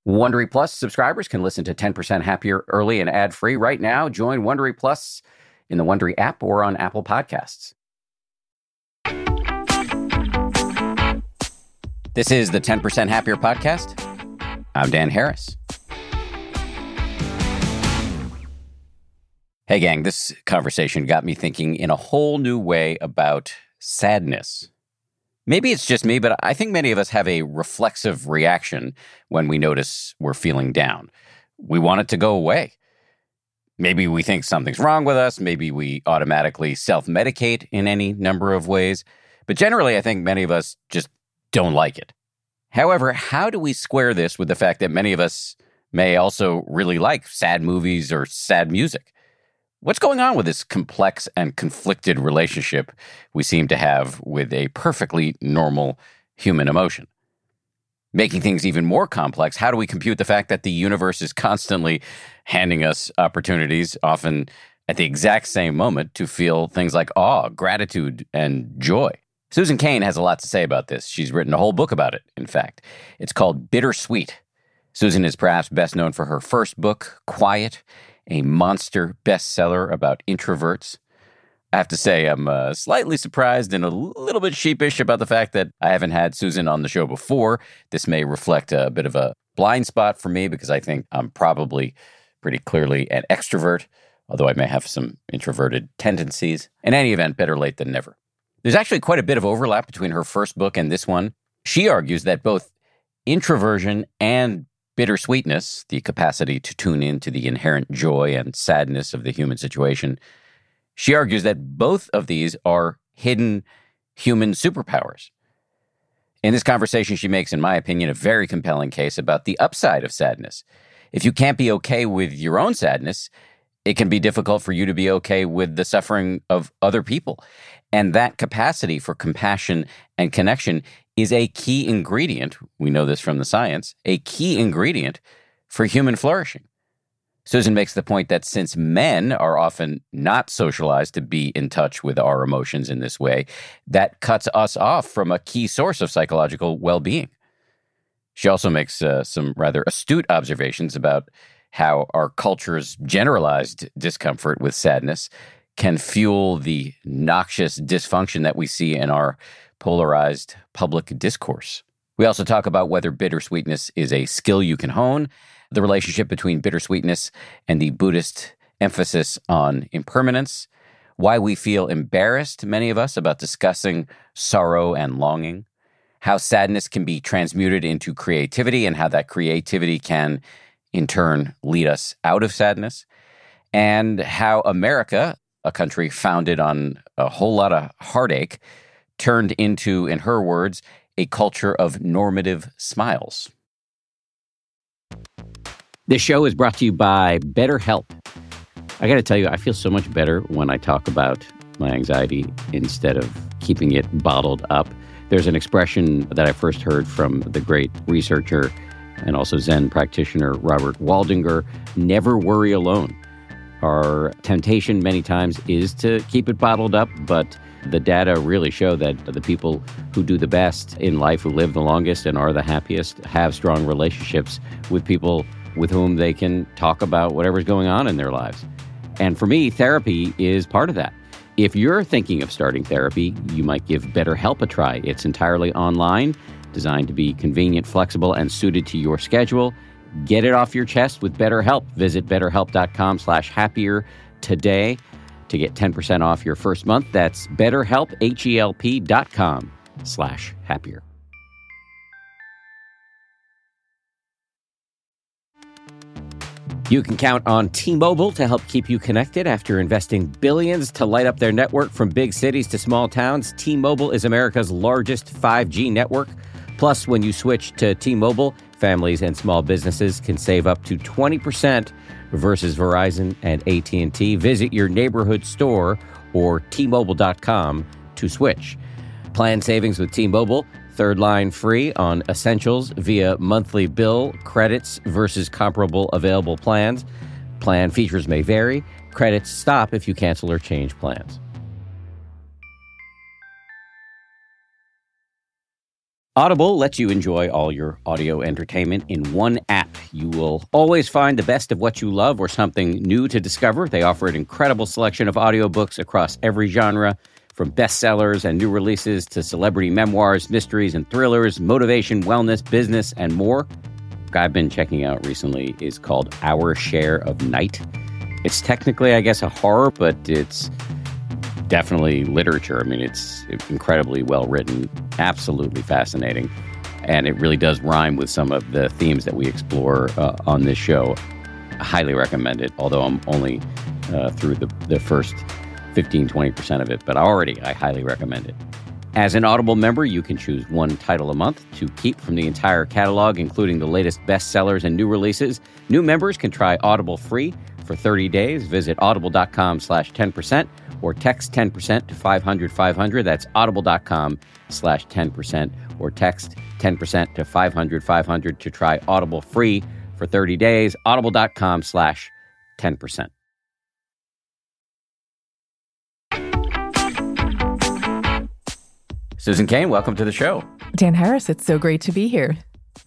Wondery Plus subscribers can listen to 10% Happier early and ad-free right now. Join Wondery Plus in the Wondery app or on Apple Podcasts. This is the 10% Happier podcast. I'm Dan Harris. Hey, gang, this conversation got me thinking in a whole new way about sadness. Maybe it's just me, but I think many of us have a reflexive reaction when we notice we're feeling down. We want it to go away. Maybe we think something's wrong with us. Maybe we automatically self-medicate in any number of ways. But generally, I think many of us just don't like it. However, how do we square this with the fact that many of us may also really like sad movies or sad music? What's going on with this complex and conflicted relationship we seem to have with a perfectly normal human emotion? Making things even more complex, how do we compute the fact that the universe is constantly handing us opportunities, often at the exact same moment, to feel things like awe, gratitude, and joy? Susan Cain has a lot to say about this. She's written a whole book about it, in fact. It's called Bittersweet. Susan is perhaps best known for her first book, Quiet, a monster bestseller about introverts. I have to say I'm slightly surprised and a little bit sheepish about the fact that I haven't had Susan on the show before. This may reflect a bit of a blind spot for me because I think I'm probably pretty clearly an extrovert, although I may have some introverted tendencies. In any event, better late than never. There's actually quite a bit of overlap between her first book and this one. She argues that both introversion and bittersweetness, the capacity to tune into the inherent joy and sadness of the human situation, she argues that both of these are hidden human superpowers. In this conversation, she makes, in my opinion, a very compelling case about the upside of sadness. If you can't be okay with your own sadness, it can be difficult for you to be okay with the suffering of other people. And that capacity for compassion and connection is a key ingredient, we know this from the science, a key ingredient for human flourishing. Susan makes the point that since men are often not socialized to be in touch with our emotions in this way, that cuts us off from a key source of psychological well-being. She also makes some rather astute observations about how our culture's generalized discomfort with sadness can fuel the noxious dysfunction that we see in our polarized public discourse. We also talk about whether bittersweetness is a skill you can hone, the relationship between bittersweetness and the Buddhist emphasis on impermanence, why we feel embarrassed, many of us, about discussing sorrow and longing, how sadness can be transmuted into creativity and how that creativity can, in turn, lead us out of sadness, and how America, a country founded on a whole lot of heartache, turned into, in her words, a culture of normative smiles. This show is brought to you by BetterHelp. I got to tell you, I feel so much better when I talk about my anxiety instead of keeping it bottled up. There's an expression that I first heard from the great researcher and also Zen practitioner Robert Waldinger, never worry alone. Our temptation many times is to keep it bottled up, but the data really show that the people who do the best in life, who live the longest and are the happiest, have strong relationships with people with whom they can talk about whatever's going on in their lives. And for me, therapy is part of that. If you're thinking of starting therapy, you might give BetterHelp a try. It's entirely online, designed to be convenient, flexible, and suited to your schedule. Get it off your chest with BetterHelp. Visit BetterHelp.com/happier today to get 10% off your first month. That's BetterHelp, HELP.com/happier. You can count on T-Mobile to help keep you connected. After investing billions to light up their network from big cities to small towns, T-Mobile is America's largest 5G network. Plus, when you switch to T-Mobile, families and small businesses can save up to 20% versus Verizon and AT&T. Visit your neighborhood store or T-Mobile.com to switch. Plan savings with T-Mobile. Third line free on essentials via monthly bill credits versus comparable available plans. Plan features may vary. Credits stop if you cancel or change plans. Audible lets you enjoy all your audio entertainment in one app. You will always find the best of what you love or something new to discover. They offer an incredible selection of audiobooks across every genre, from bestsellers and new releases to celebrity memoirs, mysteries and thrillers, motivation, wellness, business, and more. I've been checking out recently is called Our Share of Night. It's technically, I guess, a horror, but it's definitely literature. I mean, it's incredibly well written, absolutely fascinating, and it really does rhyme with some of the themes that we explore on this show. I highly recommend it, although I'm only through the first 15-20% of it, but I highly recommend it. As an Audible member, you can choose one title a month to keep from the entire catalog, including the latest bestsellers and new releases. New members can try Audible free for 30 days. Visit audible.com/10% or text 10% to 500-500. That's audible.com/10% or text 10% to 500-500 to try Audible free for 30 days. Audible.com/10%. Susan Cain, welcome to the show. Dan Harris, it's so great to be here.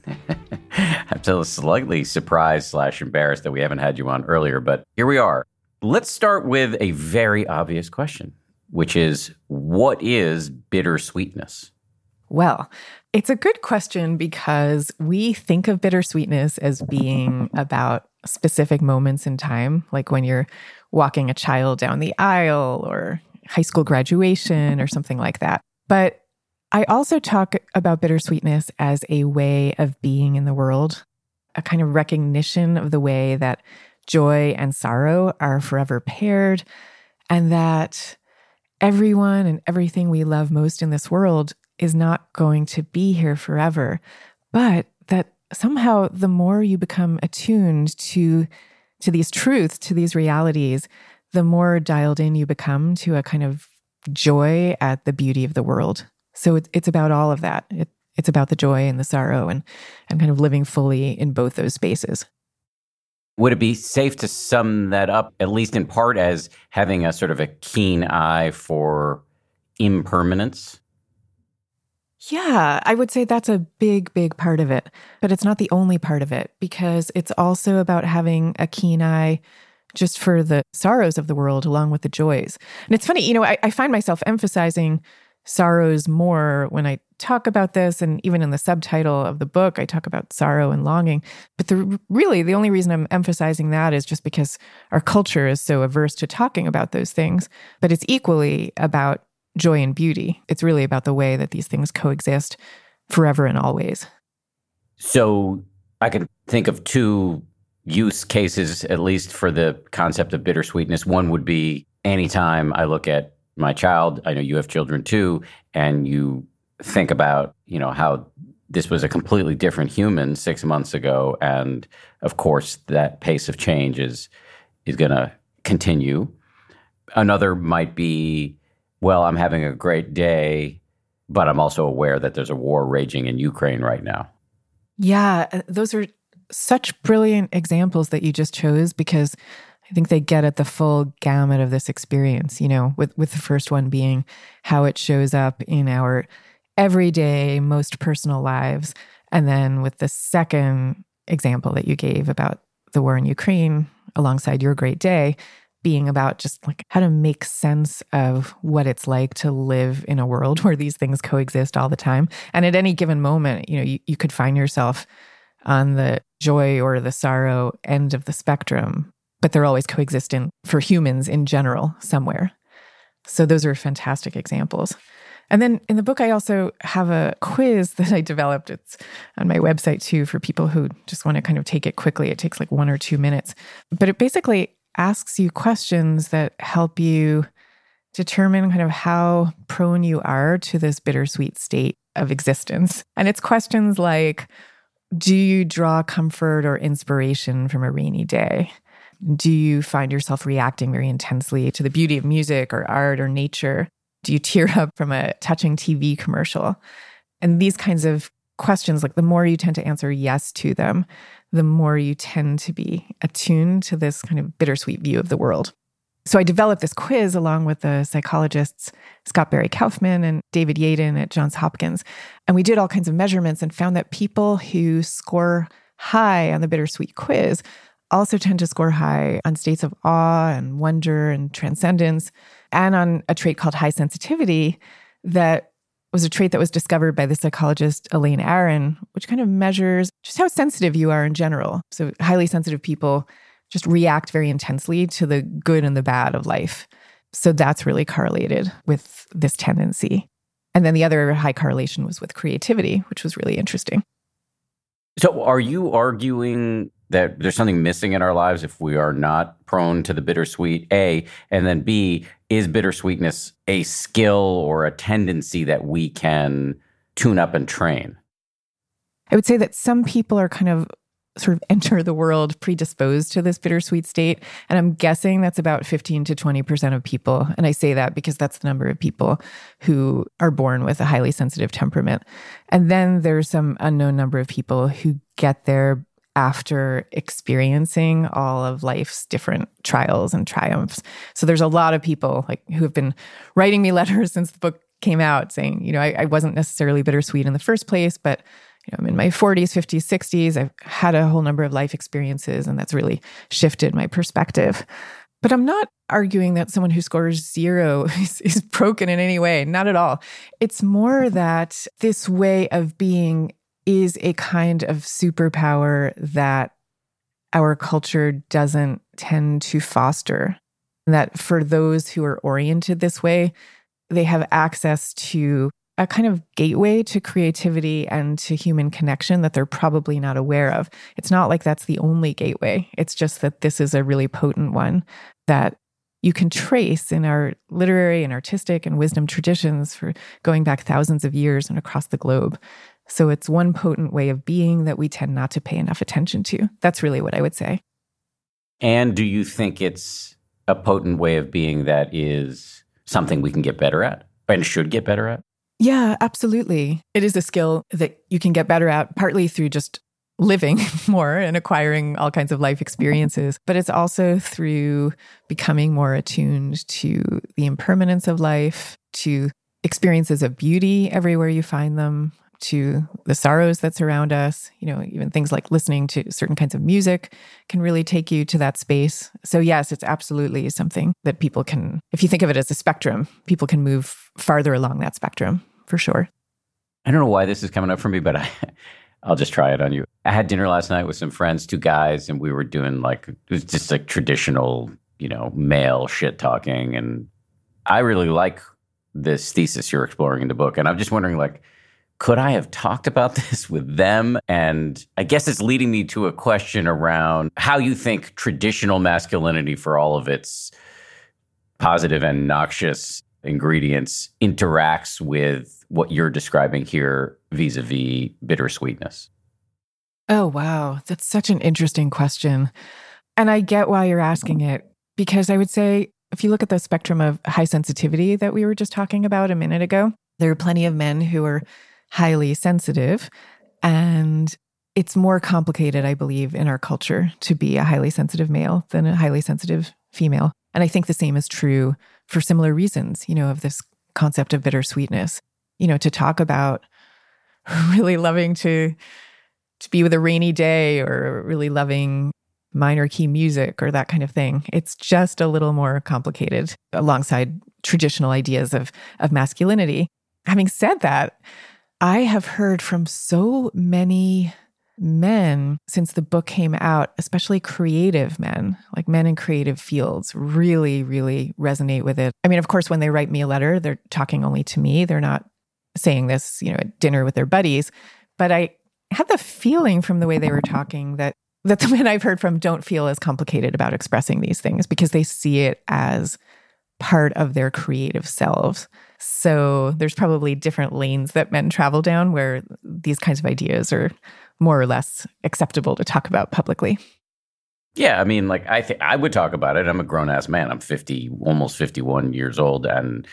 I'm still slightly surprised / embarrassed that we haven't had you on earlier, but here we are. Let's start with a very obvious question, which is, what is bittersweetness? Well, it's a good question because we think of bittersweetness as being about specific moments in time, like when you're walking a child down the aisle or high school graduation or something like that. But I also talk about bittersweetness as a way of being in the world, a kind of recognition of the way that joy and sorrow are forever paired, and that everyone and everything we love most in this world is not going to be here forever, but that somehow the more you become attuned to these truths, to these realities, the more dialed in you become to a kind of joy at the beauty of the world. So it's about all of that. It's about the joy and the sorrow and kind of living fully in both those spaces. Would it be safe to sum that up, at least in part, as having a sort of a keen eye for impermanence? Yeah, I would say that's a big, big part of it. But it's not the only part of it, because it's also about having a keen eye just for the sorrows of the world along with the joys. And it's funny, I find myself emphasizing sorrows more when I talk about this, and even in the subtitle of the book, I talk about sorrow and longing. But the only reason I'm emphasizing that is just because our culture is so averse to talking about those things. But it's equally about joy and beauty. It's really about the way that these things coexist forever and always. So I can think of two use cases, at least for the concept of bittersweetness. One would be anytime I look at my child, I know you have children too, and you think about, how this was a completely different human 6 months ago. And of course, that pace of change is going to continue. Another might be, well, I'm having a great day, but I'm also aware that there's a war raging in Ukraine right now. Yeah, those are such brilliant examples that you just chose, because I think they get at the full gamut of this experience, with the first one being how it shows up in our everyday, most personal lives. And then with the second example that you gave about the war in Ukraine alongside your great day, being about just like how to make sense of what it's like to live in a world where these things coexist all the time. And at any given moment, you could find yourself on the joy or the sorrow end of the spectrum, but they're always coexistent for humans in general somewhere. So those are fantastic examples. And then in the book, I also have a quiz that I developed. It's on my website too, for people who just want to kind of take it quickly. It takes like 1 or 2 minutes. But it basically asks you questions that help you determine kind of how prone you are to this bittersweet state of existence. And it's questions like, do you draw comfort or inspiration from a rainy day? Do you find yourself reacting very intensely to the beauty of music or art or nature? Do you tear up from a touching TV commercial? And these kinds of questions, like the more you tend to answer yes to them, the more you tend to be attuned to this kind of bittersweet view of the world. So I developed this quiz along with the psychologists Scott Barry Kaufman and David Yaden at Johns Hopkins. And we did all kinds of measurements and found that people who score high on the bittersweet quiz also tend to score high on states of awe and wonder and transcendence, and on a trait called high sensitivity that was a trait that was discovered by the psychologist Elaine Aron, which kind of measures just how sensitive you are in general. So highly sensitive people just react very intensely to the good and the bad of life. So that's really correlated with this tendency. And then the other high correlation was with creativity, which was really interesting. So are you arguing that there's something missing in our lives if we are not prone to the bittersweet, A, and then B, is bittersweetness a skill or a tendency that we can tune up and train? I would say that some people are kind of sort of enter the world predisposed to this bittersweet state. And I'm guessing that's about 15 to 20% of people. And I say that because that's the number of people who are born with a highly sensitive temperament. And then there's some unknown number of people who get there after experiencing all of life's different trials and triumphs. So there's a lot of people who have been writing me letters since the book came out saying, I wasn't necessarily bittersweet in the first place, but I'm in my 40s, 50s, 60s. I've had a whole number of life experiences, and that's really shifted my perspective. But I'm not arguing that someone who scores 0 is broken in any way. Not at all. It's more that this way of being is a kind of superpower that our culture doesn't tend to foster. That for those who are oriented this way, they have access to a kind of gateway to creativity and to human connection that they're probably not aware of. It's not like that's the only gateway. It's just that this is a really potent one that you can trace in our literary and artistic and wisdom traditions for going back thousands of years and across the globe. So it's one potent way of being that we tend not to pay enough attention to. That's really what I would say. And do you think it's a potent way of being that is something we can get better at and should get better at? Yeah, absolutely. It is a skill that you can get better at, partly through just living more and acquiring all kinds of life experiences, but it's also through becoming more attuned to the impermanence of life, to experiences of beauty everywhere you find them, to the sorrows that surround us. Even things like listening to certain kinds of music can really take you to that space. So yes, it's absolutely something that people can, if you think of it as a spectrum, people can move farther along that spectrum, for sure. I don't know why this is coming up for me, but I'll just try it on you. I had dinner last night with some friends, 2 guys, and we were doing it was just like traditional, male shit talking. And I really like this thesis you're exploring in the book. And I'm just wondering, could I have talked about this with them? And I guess it's leading me to a question around how you think traditional masculinity, for all of its positive and noxious ingredients, interacts with what you're describing here vis-a-vis bittersweetness. Oh, wow. That's such an interesting question. And I get why you're asking it, because I would say, if you look at the spectrum of high sensitivity that we were just talking about a minute ago, there are plenty of men who are highly sensitive, and it's more complicated, I believe, in our culture to be a highly sensitive male than a highly sensitive female. And I think the same is true for similar reasons, of this concept of bittersweetness. To talk about really loving to be with a rainy day or really loving minor key music or that kind of thing. It's just a little more complicated alongside traditional ideas of masculinity. Having said that, I have heard from so many men since the book came out, especially creative men, like men in creative fields, really, really resonate with it. I mean, of course, when they write me a letter, they're talking only to me. They're not saying this, at dinner with their buddies. But I had the feeling from the way they were talking that the men I've heard from don't feel as complicated about expressing these things because they see it as part of their creative selves. So there's probably different lanes that men travel down where these kinds of ideas are more or less acceptable to talk about publicly. Yeah, I mean, I think I would talk about it. I'm a grown-ass man. I'm 50, almost 51 years old. And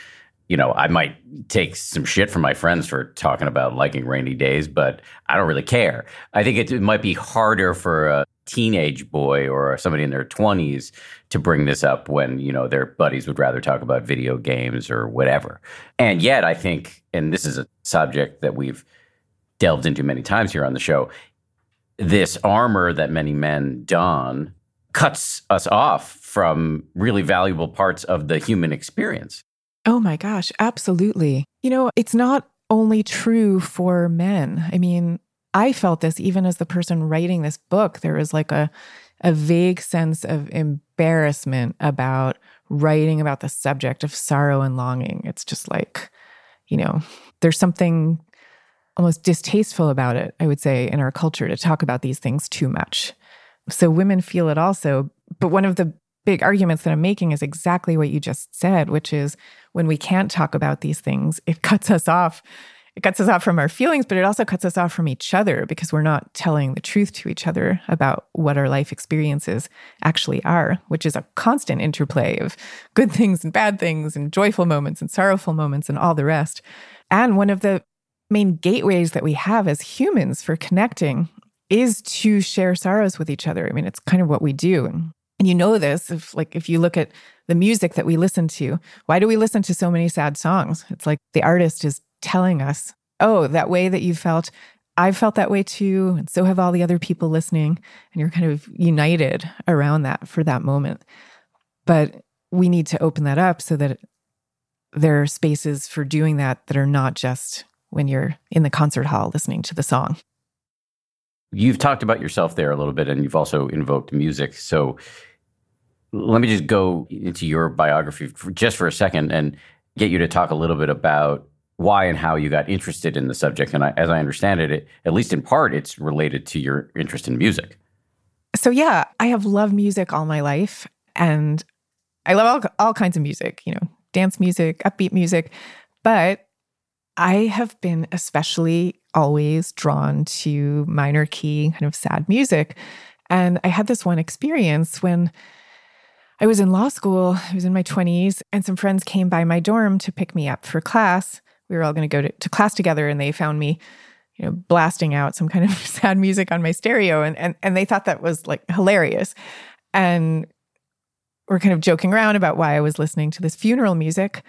I might take some shit from my friends for talking about liking rainy days, but I don't really care. I think it might be harder for a teenage boy or somebody in their 20s to bring this up when, their buddies would rather talk about video games or whatever. And yet I think, and this is a subject that we've delved into many times here on the show, this armor that many men don cuts us off from really valuable parts of the human experience. Oh my gosh, absolutely. It's not only true for men. I mean, I felt this even as the person writing this book. There was like a vague sense of embarrassment about writing about the subject of sorrow and longing. It's just like, there's something almost distasteful about it, I would say, in our culture to talk about these things too much. So women feel it also. But one of the big arguments that I'm making is exactly what you just said, which is when we can't talk about these things, it cuts us off. It cuts us off from our feelings, but it also cuts us off from each other because we're not telling the truth to each other about what our life experiences actually are, which is a constant interplay of good things and bad things and joyful moments and sorrowful moments and all the rest. And one of the main gateways that we have as humans for connecting is to share sorrows with each other. I mean, it's kind of what we do. And you know this, if you look at the music that we listen to, why do we listen to so many sad songs? It's like the artist is telling us, oh, that way that you felt, I've felt that way too, and so have all the other people listening, and you're kind of united around that for that moment. But we need to open that up so that there are spaces for doing that are not just when you're in the concert hall listening to the song. You've talked about yourself there a little bit, and you've also invoked music. So let me just go into your biography for a second and get you to talk a little bit about why and how you got interested in the subject. And as I understand it, at least in part, it's related to your interest in music. So yeah, I have loved music all my life, and I love all kinds of music, dance music, upbeat music, but I have been especially always drawn to minor key, kind of sad music. And I had this one experience when I was in law school. I was in my 20s, and some friends came by my dorm to pick me up for class. We were all going to go to class together, and they found me, blasting out some kind of sad music on my stereo. And they thought that was like hilarious. And we're kind of joking around about why I was listening to this funeral music.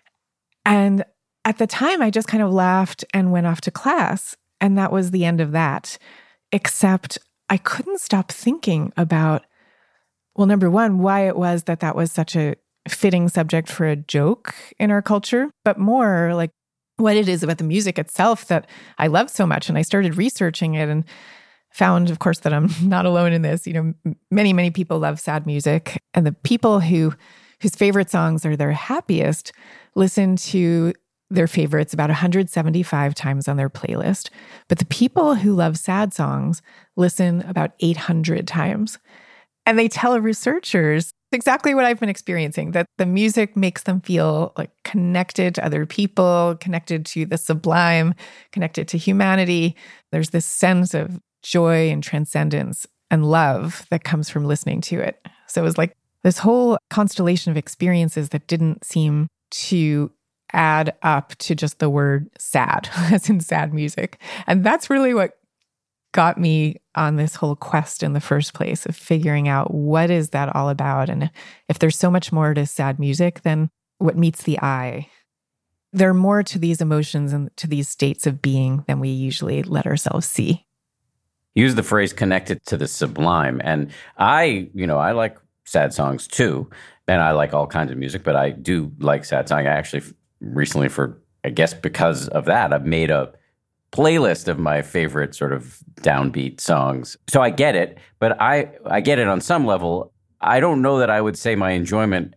And at the time, I just kind of laughed and went off to class. And that was the end of that. Except I couldn't stop thinking about, well, number one, why it was that was such a fitting subject for a joke in our culture, but more like what it is about the music itself that I love so much. And I started researching it and found, of course, that I'm not alone in this. Many, many people love sad music. And the people whose favorite songs are their happiest listen to their favorites about 175 times on their playlist. But the people who love sad songs listen about 800 times. And they tell researchers exactly what I've been experiencing, that the music makes them feel like connected to other people, connected to the sublime, connected to humanity. There's this sense of joy and transcendence and love that comes from listening to it. So it was like this whole constellation of experiences that didn't seem to add up to just the word sad, as in sad music. And that's really what got me on this whole quest in the first place of figuring out what is that all about. And if there's so much more to sad music than what meets the eye, there are more to these emotions and to these states of being than we usually let ourselves see. Use the phrase connected to the sublime. And I like sad songs too. And I like all kinds of music, but I do like sad songs. I actually recently, because of that, I've made a playlist of my favorite sort of downbeat songs. So I get it, but I get it on some level. I don't know that I would say my enjoyment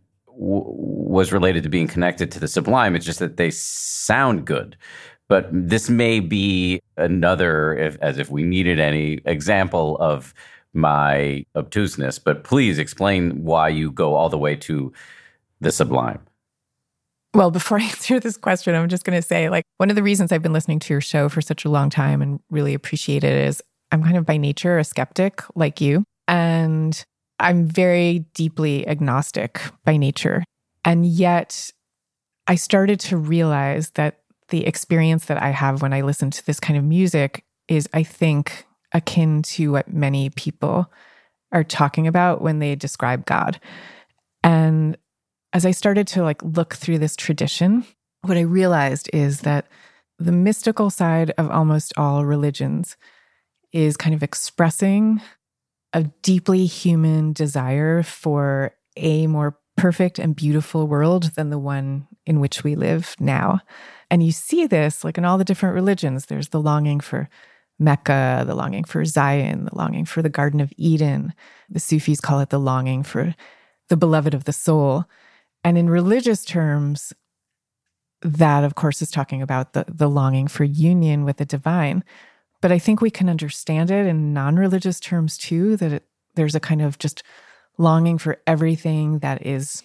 was related to being connected to the sublime. It's just that they sound good. But this may be another, as if we needed any example of my obtuseness. But please explain why you go all the way to the sublime. Well, before I answer this question, I'm just going to say, one of the reasons I've been listening to your show for such a long time and really appreciate it is I'm kind of by nature a skeptic like you. And I'm very deeply agnostic by nature. And yet I started to realize that the experience that I have when I listen to this kind of music is, I think, akin to what many people are talking about when they describe God. And as I started to look through this tradition, what I realized is that the mystical side of almost all religions is kind of expressing a deeply human desire for a more perfect and beautiful world than the one in which we live now. And you see this in all the different religions. There's the longing for Mecca, the longing for Zion, the longing for the Garden of Eden. The Sufis call it the longing for the beloved of the soul. And in religious terms, that, of course, is talking about the longing for union with the divine. But I think we can understand it in non-religious terms too, that there's a kind of just longing for everything that is,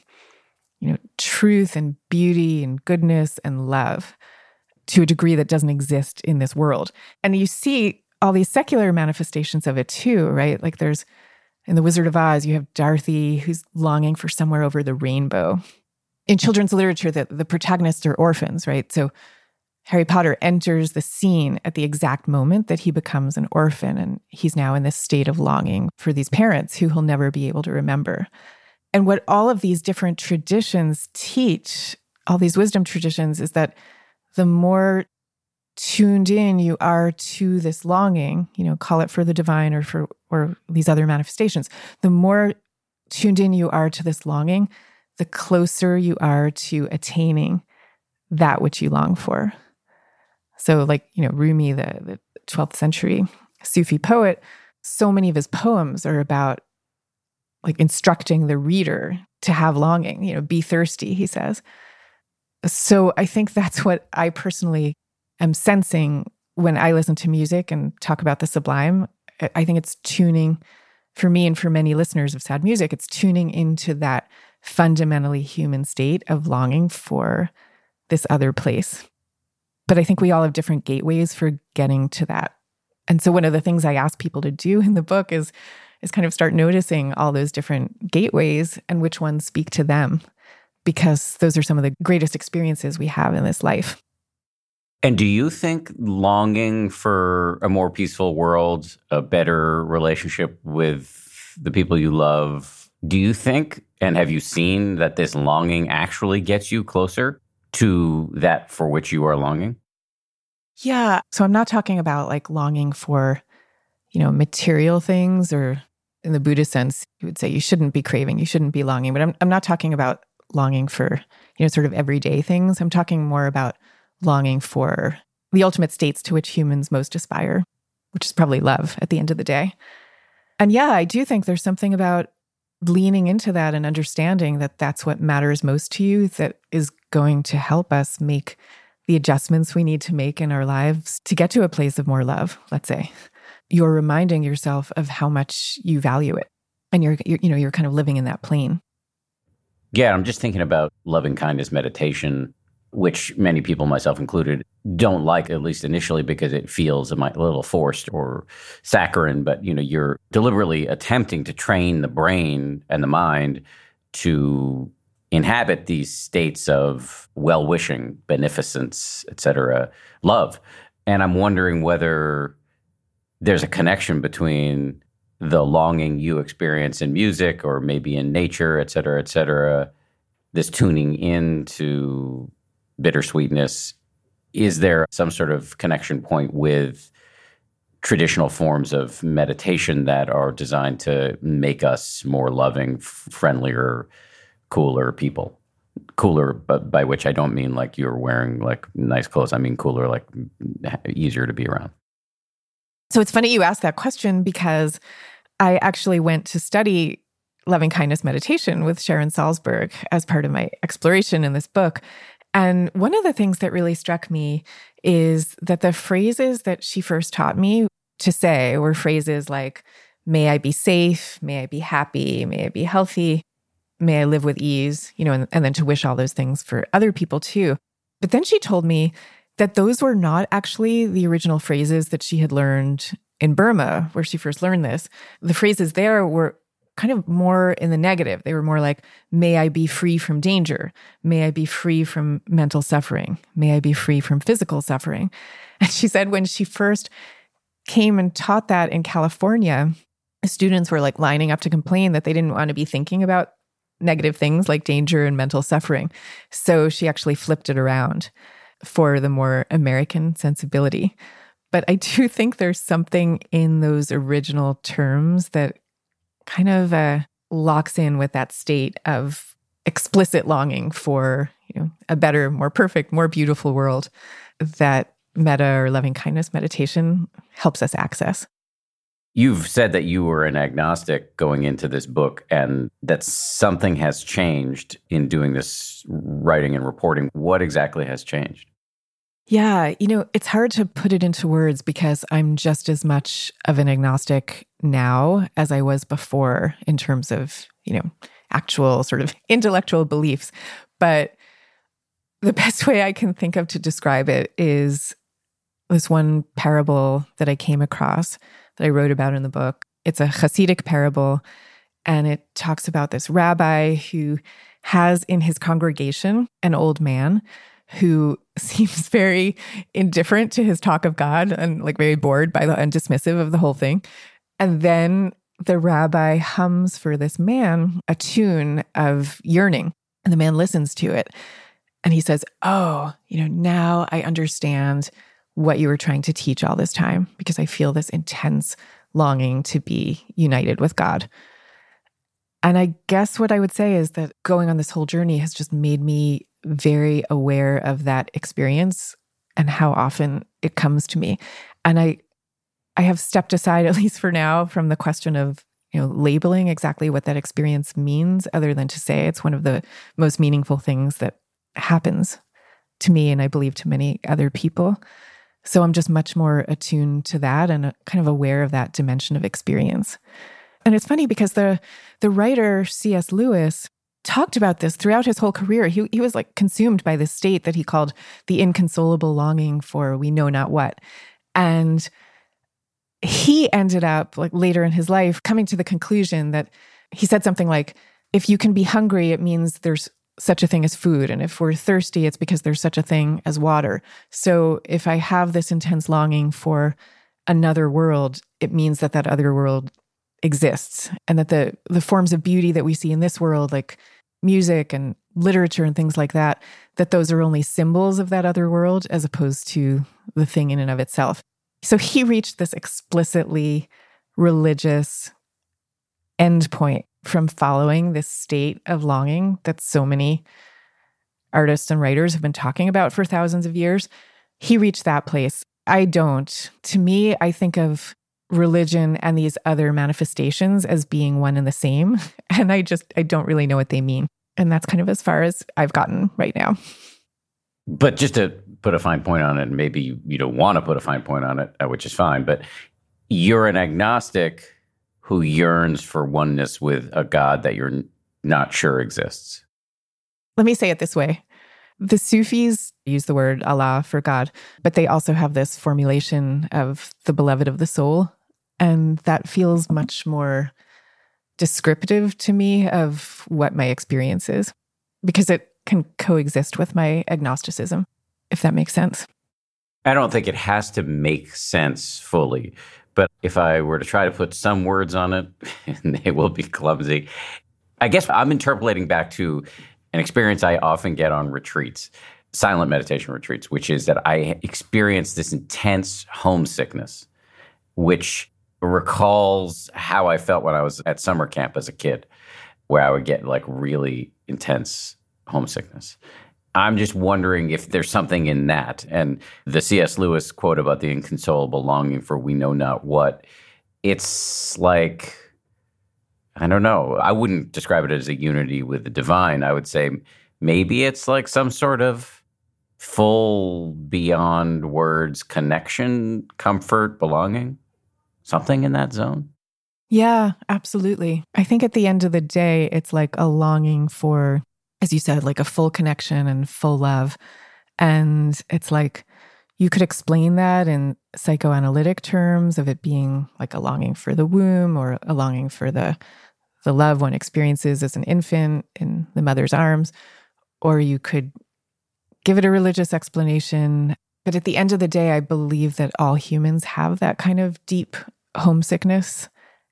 truth and beauty and goodness and love to a degree that doesn't exist in this world. And you see all these secular manifestations of it too, right? There's, in The Wizard of Oz, you have Dorothy who's longing for somewhere over the rainbow. In children's literature, the protagonists are orphans, right? So Harry Potter enters the scene at the exact moment that he becomes an orphan, and he's now in this state of longing for these parents who he'll never be able to remember. And what all of these different traditions teach, all these wisdom traditions, is that the more tuned in you are to this longing, call it for the divine or these other manifestations, the more tuned in you are to this longing, the closer you are to attaining that which you long for. So Rumi, the 12th century Sufi poet, so many of his poems are about instructing the reader to have longing, be thirsty, he says. So I think that's what I personally am sensing when I listen to music and talk about the sublime. I think it's tuning, for me and for many listeners of sad music, it's tuning into that fundamentally human state of longing for this other place. But I think we all have different gateways for getting to that. And so one of the things I ask people to do in the book is kind of start noticing all those different gateways and which ones speak to them, because those are some of the greatest experiences we have in this life. And do you think longing for a more peaceful world, a better relationship with the people you love, do you think, and have you seen that this longing actually gets you closer to that for which you are longing? Yeah. So I'm not talking about longing for, material things, or in the Buddhist sense, you would say you shouldn't be craving, you shouldn't be longing. But I'm not talking about longing for, sort of everyday things. I'm talking more about longing for the ultimate states to which humans most aspire, which is probably love at the end of the day. And yeah, I do think there's something about leaning into that and understanding that that's what matters most to you, that is going to help us make the adjustments we need to make in our lives to get to a place of more love, let's say. You're reminding yourself of how much you value it. And you're kind of living in that plane. Yeah, I'm just thinking about loving kindness meditation, which many people, myself included, don't like, at least initially, because it feels a little forced or saccharine. But, you're deliberately attempting to train the brain and the mind to inhabit these states of well-wishing, beneficence, etc., love. And I'm wondering whether there's a connection between the longing you experience in music or maybe in nature, et cetera, this tuning into bittersweetness. Is there some sort of connection point with traditional forms of meditation that are designed to make us more loving, friendlier, cooler people? Cooler, but by which I don't mean you're wearing nice clothes. I mean cooler, easier to be around. So it's funny you asked that question, because I actually went to study loving kindness meditation with Sharon Salzberg as part of my exploration in this book. And one of the things that really struck me is that the phrases that she first taught me to say were phrases like, may I be safe, may I be happy, may I be healthy, may I live with ease, and then to wish all those things for other people too. But then she told me that those were not actually the original phrases that she had learned in Burma, where she first learned this. The phrases there were kind of more in the negative. They were more like, may I be free from danger? May I be free from mental suffering? May I be free from physical suffering? And she said when she first came and taught that in California, students were like lining up to complain that they didn't want to be thinking about negative things like danger and mental suffering. So she actually flipped it around for the more American sensibility. But I do think there's something in those original terms that kind of locks in with that state of explicit longing for, a better, more perfect, more beautiful world that metta or loving kindness meditation helps us access. You've said that you were an agnostic going into this book and that something has changed in doing this writing and reporting. What exactly has changed? Yeah, it's hard to put it into words because I'm just as much of an agnostic now as I was before in terms of, actual sort of intellectual beliefs. But the best way I can think of to describe it is this one parable that I came across that I wrote about in the book. It's a Hasidic parable, and it talks about this rabbi who has in his congregation an old man who seems very indifferent to his talk of God and like very bored by and dismissive of the whole thing. And then the rabbi hums for this man a tune of yearning, and the man listens to it. And he says, oh, now I understand what you were trying to teach all this time, because I feel this intense longing to be united with God. And I guess what I would say is that going on this whole journey has just made me very aware of that experience and how often it comes to me. And I have stepped aside, at least for now, from the question of, labeling exactly what that experience means, other than to say it's one of the most meaningful things that happens to me, and I believe to many other people. So I'm just much more attuned to that and kind of aware of that dimension of experience. And it's funny because the writer C.S. Lewis talked about this throughout his whole career. He was like consumed by this state that he called the inconsolable longing for we know not what. And he ended up like later in his life coming to the conclusion that he said something like, if you can be hungry, it means there's such a thing as food. And if we're thirsty, it's because there's such a thing as water. So if I have this intense longing for another world, it means that that other world exists, and that the forms of beauty that we see in this world, like music and literature and things like that, that those are only symbols of that other world as opposed to the thing in and of itself. So he reached this explicitly religious endpoint from following this state of longing that so many artists and writers have been talking about for thousands of years. He reached that place. I don't. To me, I think of religion and these other manifestations as being one and the same. And I don't really know what they mean. And that's kind of as far as I've gotten right now. But just to put a fine point on it, and maybe you don't want to put a fine point on it, which is fine, but you're an agnostic who yearns for oneness with a God that you're not sure exists. Let me say it this way. The Sufis use the word Allah for God, but they also have this formulation of the beloved of the soul. And that feels much more descriptive to me of what my experience is, because it can coexist with my agnosticism, if that makes sense. I don't think it has to make sense fully, but if I were to try to put some words on it, and they will be clumsy, I guess I'm interpolating back to an experience I often get on retreats, silent meditation retreats, which is that I experience this intense homesickness, which recalls how I felt when I was at summer camp as a kid, where I would get like really intense homesickness. I'm just wondering if there's something in that. And the C.S. Lewis quote about the inconsolable longing for we know not what, it's like, I don't know. I wouldn't describe it as a unity with the divine. I would say maybe it's like some sort of full beyond words connection, comfort, belonging, something in that zone. Yeah, absolutely. I think at the end of the day, it's like a longing for, as you said, like a full connection and full love. And it's like, you could explain that in psychoanalytic terms of it being like a longing for the womb or a longing for the the love one experiences as an infant in the mother's arms, or you could give it a religious explanation. But at the end of the day, I believe that all humans have that kind of deep homesickness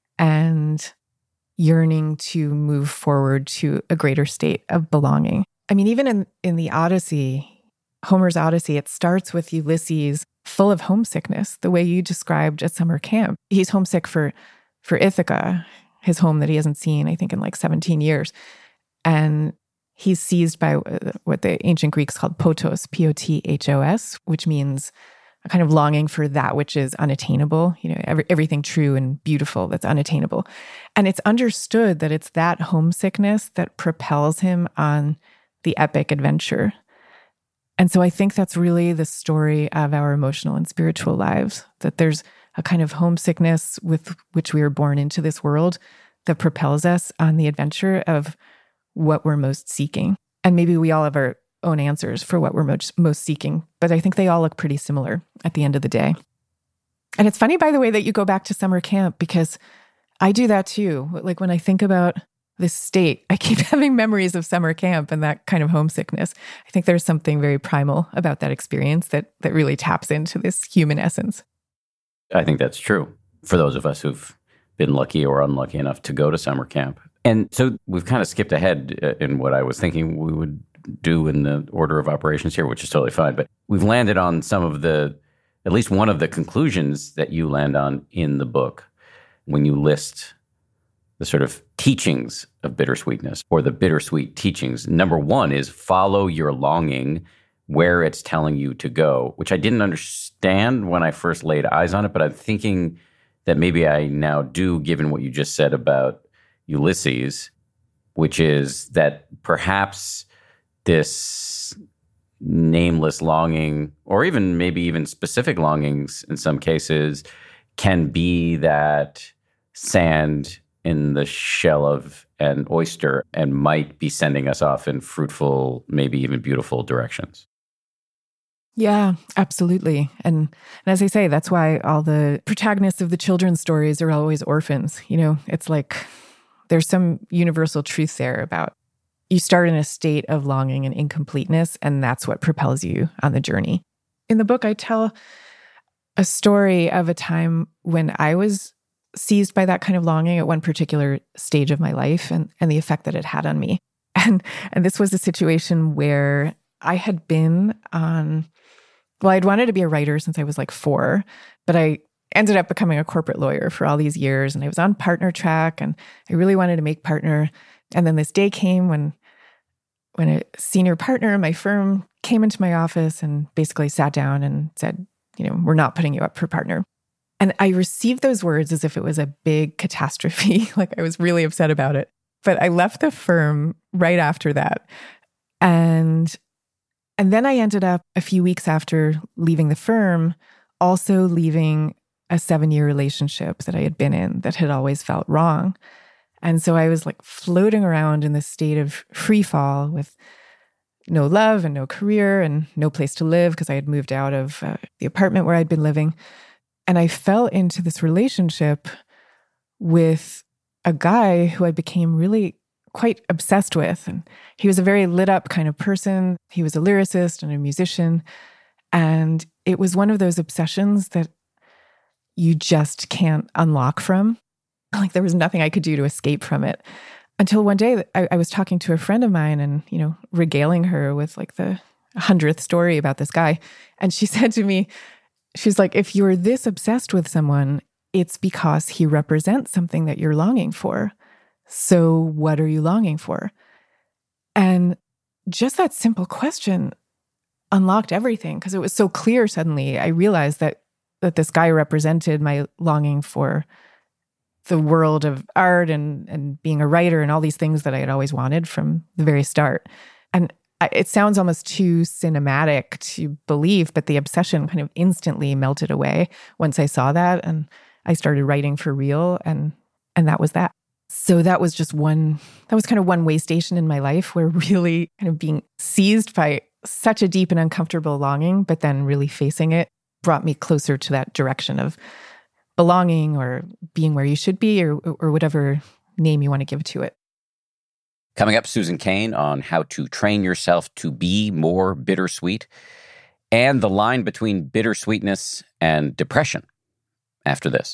and yearning to move forward to a greater state of belonging. I mean, even in the Odyssey, Homer's Odyssey, it starts with Ulysses full of homesickness, the way you described at summer camp. He's homesick for Ithaca, his home that he hasn't seen, I think, in like 17 years. And he's seized by what the ancient Greeks called potos, P-O-T-H-O-S, which means a kind of longing for that which is unattainable, everything true and beautiful that's unattainable. And it's understood that it's that homesickness that propels him on the epic adventure. And so I think that's really the story of our emotional and spiritual lives, that there's a kind of homesickness with which we are born into this world that propels us on the adventure of what we're most seeking. And maybe we all have our own answers for what we're most seeking, but I think they all look pretty similar at the end of the day. And it's funny, by the way, that you go back to summer camp, because I do that too. Like when I think about this state, I keep having memories of summer camp and that kind of homesickness. I think there's something very primal about that experience that really taps into this human essence. I think that's true for those of us who've been lucky or unlucky enough to go to summer camp. And so we've kind of skipped ahead in what I was thinking we would do in the order of operations here, which is totally fine. But we've landed on some of at least one of the conclusions that you land on in the book when you list the sort of teachings of bittersweetness, or the bittersweet teachings. Number one is follow your longing where it's telling you to go, which I didn't understand when I first laid eyes on it, but I'm thinking that maybe I now do, given what you just said about Ulysses, which is that perhaps this nameless longing, or even maybe even specific longings in some cases, can be that sand in the shell of an oyster and might be sending us off in fruitful, maybe even beautiful directions. Yeah, absolutely. And as I say, that's why all the protagonists of the children's stories are always orphans. It's like there's some universal truth there about you start in a state of longing and incompleteness, and that's what propels you on the journey. In the book, I tell a story of a time when I was seized by that kind of longing at one particular stage of my life and the effect that it had on me. And this was a situation where I had been I'd wanted to be a writer since I was like 4, but I ended up becoming a corporate lawyer for all these years, and I was on partner track, and I really wanted to make partner. And then this day came when a senior partner in my firm came into my office and basically sat down and said, we're not putting you up for partner. And I received those words as if it was a big catastrophe. Like I was really upset about it. But I left the firm right after that. And then I ended up, a few weeks after leaving the firm, also leaving a 7-year relationship that I had been in that had always felt wrong. And so I was like floating around in this state of free fall with no love and no career and no place to live because I had moved out of the apartment where I'd been living. And I fell into this relationship with a guy who I became really quite obsessed with. And he was a very lit up kind of person. He was a lyricist and a musician. And it was one of those obsessions that you just can't unlock from. Like there was nothing I could do to escape from it. Until one day I was talking to a friend of mine and, regaling her with like the 100th story about this guy. And she said to me, she's like, if you're this obsessed with someone, it's because he represents something that you're longing for. So what are you longing for? And just that simple question unlocked everything because it was so clear suddenly. I realized that this guy represented my longing for the world of art and being a writer and all these things that I had always wanted from the very start. And it sounds almost too cinematic to believe, but the obsession kind of instantly melted away once I saw that. And I started writing for real. And that was that. So that was kind of one way station in my life where really kind of being seized by such a deep and uncomfortable longing, but then really facing it brought me closer to that direction of belonging or being where you should be or whatever name you want to give to it. Coming up, Susan Cain on how to train yourself to be more bittersweet and the line between bittersweetness and depression after this.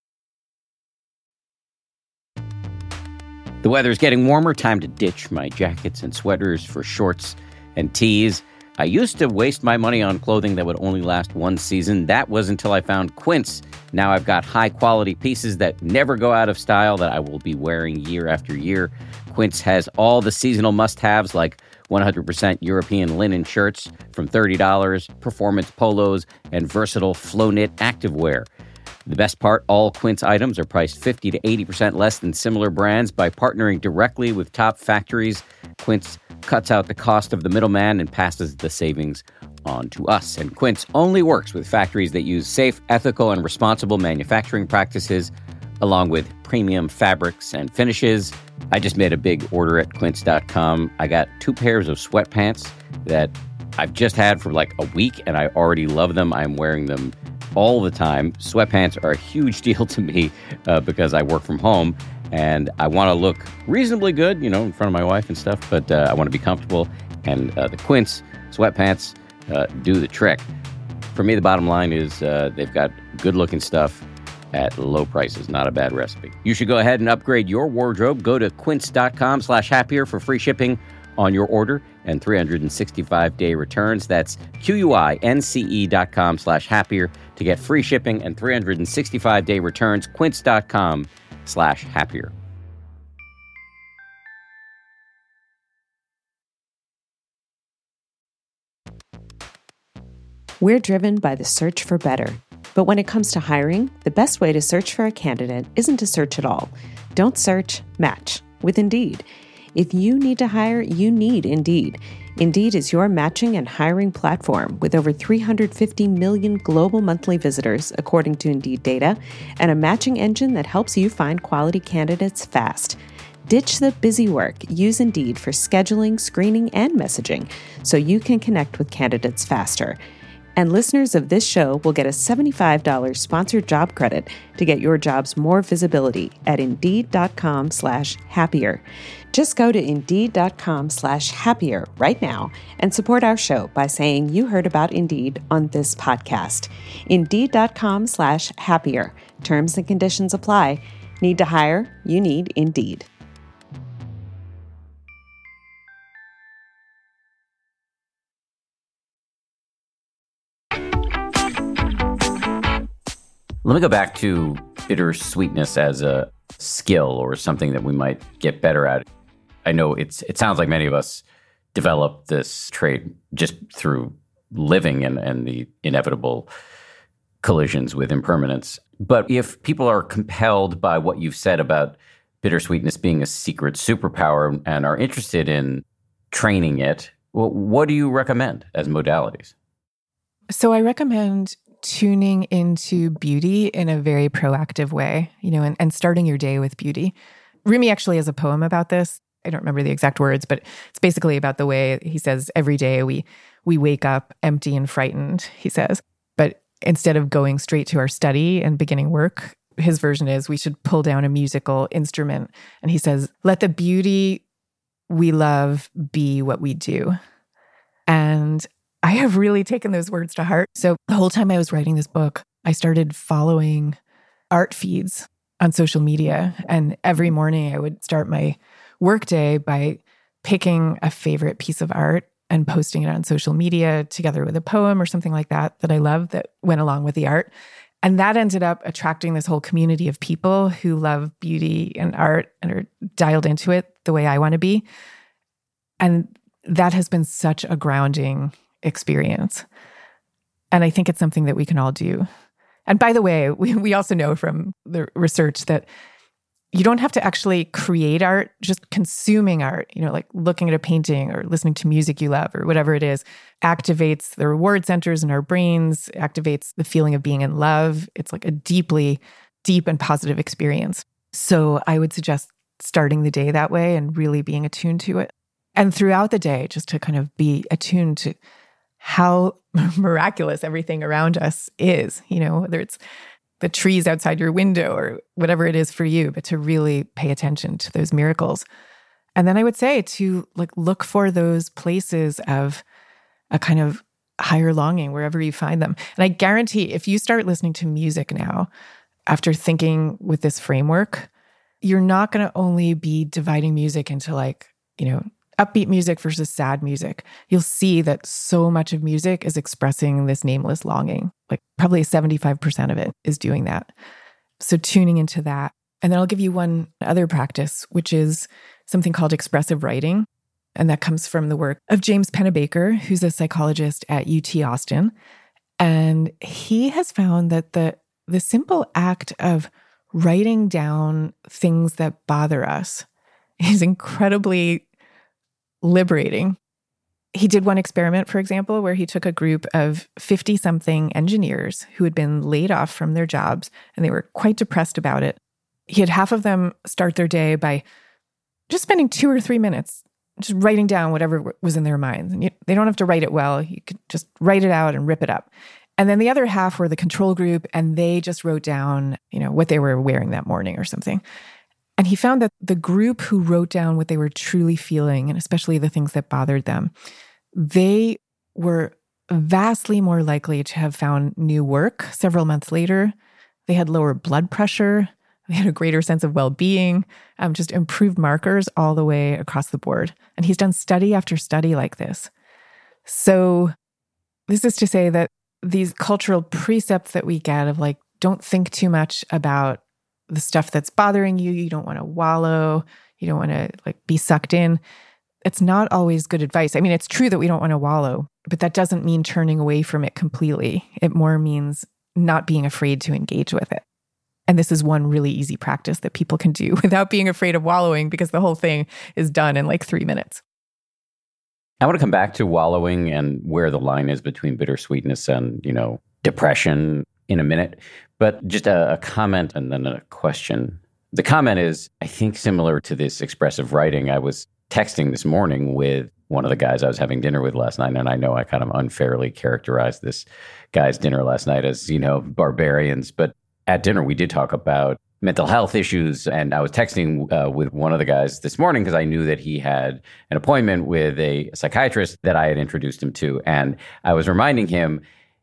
The weather is getting warmer. Time to ditch my jackets and sweaters for shorts and tees. I used to waste my money on clothing that would only last one season. That was until I found Quince. Now I've got high-quality pieces that never go out of style that I will be wearing year after year. Quince has all the seasonal must-haves like 100% European linen shirts from $30, performance polos, and versatile flow-knit activewear. The best part, all Quince items are priced 50 to 80% less than similar brands. By partnering directly with top factories, Quince cuts out the cost of the middleman and passes the savings on to us. And Quince only works with factories that use safe, ethical, and responsible manufacturing practices, along with premium fabrics and finishes. I just made a big order at quince.com. I got 2 pairs of sweatpants that I've just had for like a week, and I already love them. I'm wearing them all the time. Sweatpants are a huge deal to me because I work from home and I want to look reasonably good, in front of my wife and stuff, but I want to be comfortable. And the Quince sweatpants do the trick. For me, the bottom line is they've got good-looking stuff at low prices. Not a bad recipe. You should go ahead and upgrade your wardrobe. Go to quince.com/happier for free shipping on your order and 365-day returns. That's QUINCE.com/happier to get free shipping and 365-day returns. Quince.com/happier. We're driven by the search for better. But when it comes to hiring, the best way to search for a candidate isn't to search at all. Don't search, match with Indeed. If you need to hire, you need Indeed. Indeed is your matching and hiring platform with over 350 million global monthly visitors, according to Indeed data, and a matching engine that helps you find quality candidates fast. Ditch the busy work. Use Indeed for scheduling, screening, and messaging so you can connect with candidates faster. And listeners of this show will get a $75 sponsored job credit to get your jobs more visibility at Indeed.com/happier. Just go to Indeed.com/happier right now and support our show by saying you heard about Indeed on this podcast. Indeed.com/happier. Terms and conditions apply. Need to hire? You need Indeed. Let me go back to bittersweetness as a skill or something that we might get better at. I know it sounds like many of us develop this trait just through living and the inevitable collisions with impermanence. But if people are compelled by what you've said about bittersweetness being a secret superpower and are interested in training it, well, what do you recommend as modalities? So I recommend tuning into beauty in a very proactive way, and starting your day with beauty. Rumi actually has a poem about this. I don't remember the exact words, but it's basically about the way he says every day we wake up empty and frightened, he says. But instead of going straight to our study and beginning work, his version is we should pull down a musical instrument. And he says, let the beauty we love be what we do. And I have really taken those words to heart. So the whole time I was writing this book, I started following art feeds on social media. And every morning I would start my workday by picking a favorite piece of art and posting it on social media together with a poem or something like that I loved that went along with the art. And that ended up attracting this whole community of people who love beauty and art and are dialed into it the way I want to be. And that has been such a grounding experience. And I think it's something that we can all do. And by the way, we also know from the research that you don't have to actually create art, just consuming art, like looking at a painting or listening to music you love or whatever it is, activates the reward centers in our brains, activates the feeling of being in love. It's like a deeply deep and positive experience. So I would suggest starting the day that way and really being attuned to it. And throughout the day, just to kind of be attuned to how miraculous everything around us is, whether it's the trees outside your window or whatever it is for you, but to really pay attention to those miracles. And then I would say to look for those places of a kind of higher longing wherever you find them. And I guarantee if you start listening to music now, after thinking with this framework, you're not going to only be dividing music into upbeat music versus sad music. You'll see that so much of music is expressing this nameless longing. Probably 75% of it is doing that. So tuning into that. And then I'll give you one other practice, which is something called expressive writing. And that comes from the work of James Pennebaker, who's a psychologist at UT Austin. And he has found that the simple act of writing down things that bother us is incredibly liberating. He did one experiment, for example, where he took a group of 50-something engineers who had been laid off from their jobs, and they were quite depressed about it. He had half of them start their day by just spending 2 or 3 minutes just writing down whatever was in their minds. And they don't have to write it well. You could just write it out and rip it up. And then the other half were the control group, and they just wrote down, what they were wearing that morning or something. And he found that the group who wrote down what they were truly feeling, and especially the things that bothered them, they were vastly more likely to have found new work several months later. They had lower blood pressure. They had a greater sense of well-being, just improved markers all the way across the board. And he's done study after study like this. So this is to say that these cultural precepts that we get of don't think too much about the stuff that's bothering you. You don't want to wallow. You don't want to be sucked in. It's not always good advice. I mean, it's true that we don't want to wallow, but that doesn't mean turning away from it completely. It more means not being afraid to engage with it. And this is one really easy practice that people can do without being afraid of wallowing, because the whole thing is done in 3 minutes. I want to come back to wallowing and where the line is between bittersweetness and, depression in a minute. But just a comment and then a question. The comment is, I think, similar to this expressive writing. I was texting this morning with one of the guys I was having dinner with last night, and I know I kind of unfairly characterized this guy's dinner last night as, barbarians. But at dinner, we did talk about mental health issues, and I was texting with one of the guys this morning because I knew that he had an appointment with a psychiatrist that I had introduced him to, and I was reminding him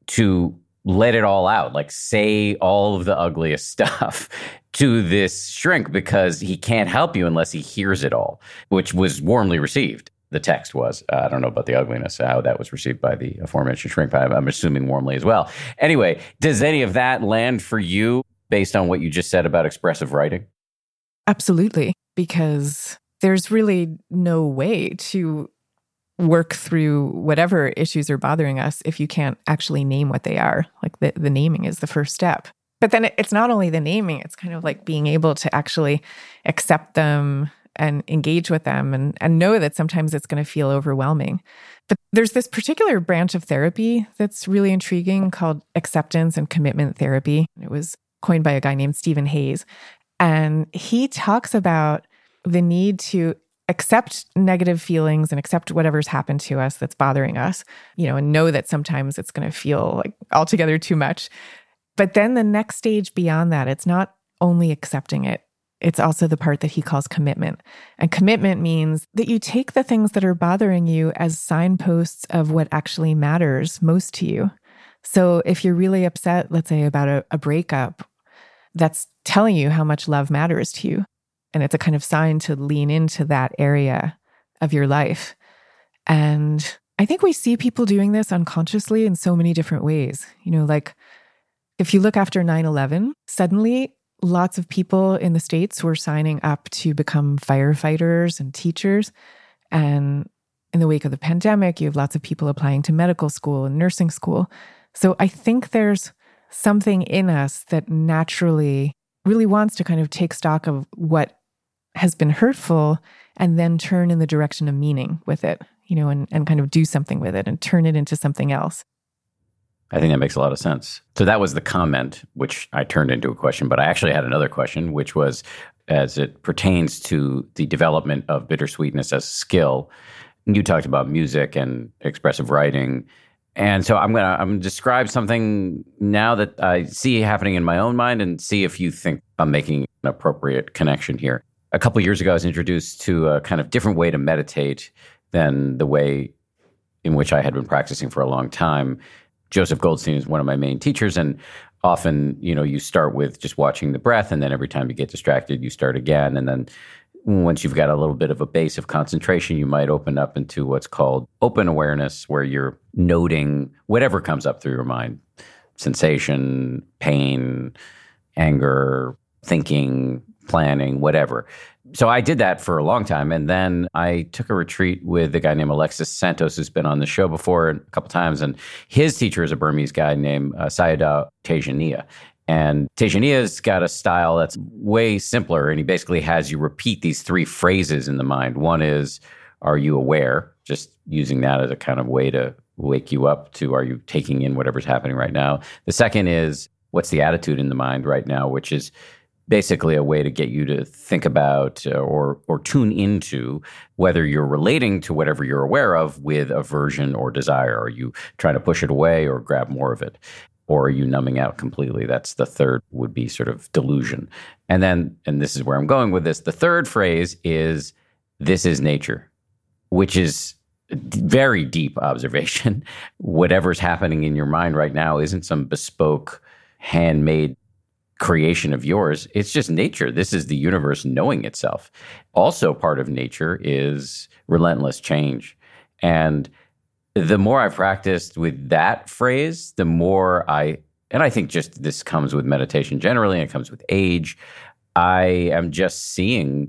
to let it all out, say all of the ugliest stuff to this shrink, because he can't help you unless he hears it all, which was warmly received. The text was. I don't know about the ugliness, how that was received by the aforementioned shrink, but I'm assuming warmly as well. Anyway, does any of that land for you based on what you just said about expressive writing? Absolutely, because there's really no way to work through whatever issues are bothering us if you can't actually name what they are. The naming is the first step. But then it's not only the naming, it's kind of being able to actually accept them and engage with them and know that sometimes it's going to feel overwhelming. But there's this particular branch of therapy that's really intriguing called acceptance and commitment therapy. It was coined by a guy named Stephen Hayes. And he talks about the need to accept negative feelings and accept whatever's happened to us that's bothering us, and know that sometimes it's going to feel altogether too much. But then the next stage beyond that, it's not only accepting it. It's also the part that he calls commitment. And commitment means that you take the things that are bothering you as signposts of what actually matters most to you. So if you're really upset, let's say about a breakup, that's telling you how much love matters to you. And it's a kind of sign to lean into that area of your life. And I think we see people doing this unconsciously in so many different ways. If you look after 9/11, suddenly lots of people in the States were signing up to become firefighters and teachers. And in the wake of the pandemic, you have lots of people applying to medical school and nursing school. So I think there's something in us that naturally really wants to kind of take stock of what has been hurtful and then turn in the direction of meaning with it, and kind of do something with it and turn it into something else. I think that makes a lot of sense. So that was the comment, which I turned into a question, but I actually had another question, which was as it pertains to the development of bittersweetness as a skill. You talked about music and expressive writing And so I'm gonna describe something now that I see happening in my own mind and see if you think I'm making an appropriate connection here. A couple of years ago, I was introduced to a kind of different way to meditate than the way in which I had been practicing for a long time. Joseph Goldstein is one of my main teachers, and often, you start with just watching the breath, and then every time you get distracted, you start again. And then once you've got a little bit of a base of concentration, you might open up into what's called open awareness, where you're noting whatever comes up through your mind: sensation, pain, anger, thinking, planning, whatever. So I did that for a long time. And then I took a retreat with a guy named Alexis Santos, who's been on the show before a couple times. And his teacher is a Burmese guy named Sayadaw Tejaniya. And Tejaniya's got a style that's way simpler. And he basically has you repeat these 3 phrases in the mind. One is, are you aware? Just using that as a kind of way to wake you up to, are you taking in whatever's happening right now? The second is, what's the attitude in the mind right now? Which is basically a way to get you to think about or tune into whether you're relating to whatever you're aware of with aversion or desire. Are you trying to push it away or grab more of it? Or are you numbing out completely? That's the third, would be sort of delusion. And then, and this is where I'm going with this, the third phrase is, this is nature, which is very deep observation. Whatever's happening in your mind right now isn't some bespoke, handmade creation of yours. It's just nature. This is the universe knowing itself. Also, part of nature is relentless change. And the more I practiced with that phrase, the more and I think just this comes with meditation generally, and it comes with age, I am just seeing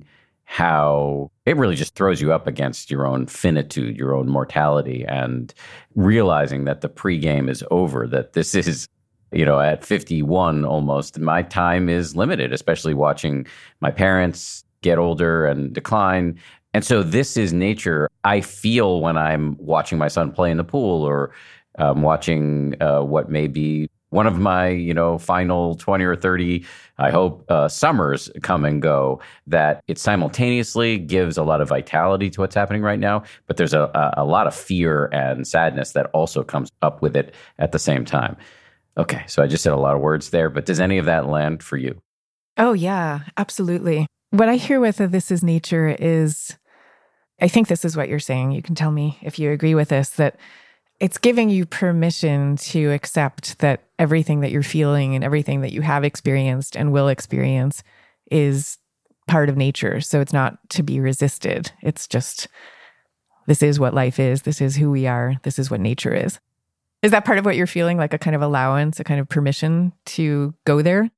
how it really just throws you up against your own finitude, your own mortality, and realizing that the pregame is over, that this is, at 51 almost, my time is limited, especially watching my parents get older and decline. And so this is nature. I feel when I'm watching my son play in the pool, or watching what may be one of my, final 20 or 30, I hope, summers come and go, that it simultaneously gives a lot of vitality to what's happening right now, but there's a lot of fear and sadness that also comes up with it at the same time. Okay, so I just said a lot of words there, but does any of that land for you? Oh, yeah, absolutely. What I hear with This is Nature is, I think this is what you're saying. You can tell me if you agree with this, that it's giving you permission to accept that everything that you're feeling and everything that you have experienced and will experience is part of nature. So it's not to be resisted. It's just, this is what life is. This is who we are. This is what nature is. Is that part of what you're feeling, like a kind of allowance, a kind of permission to go there?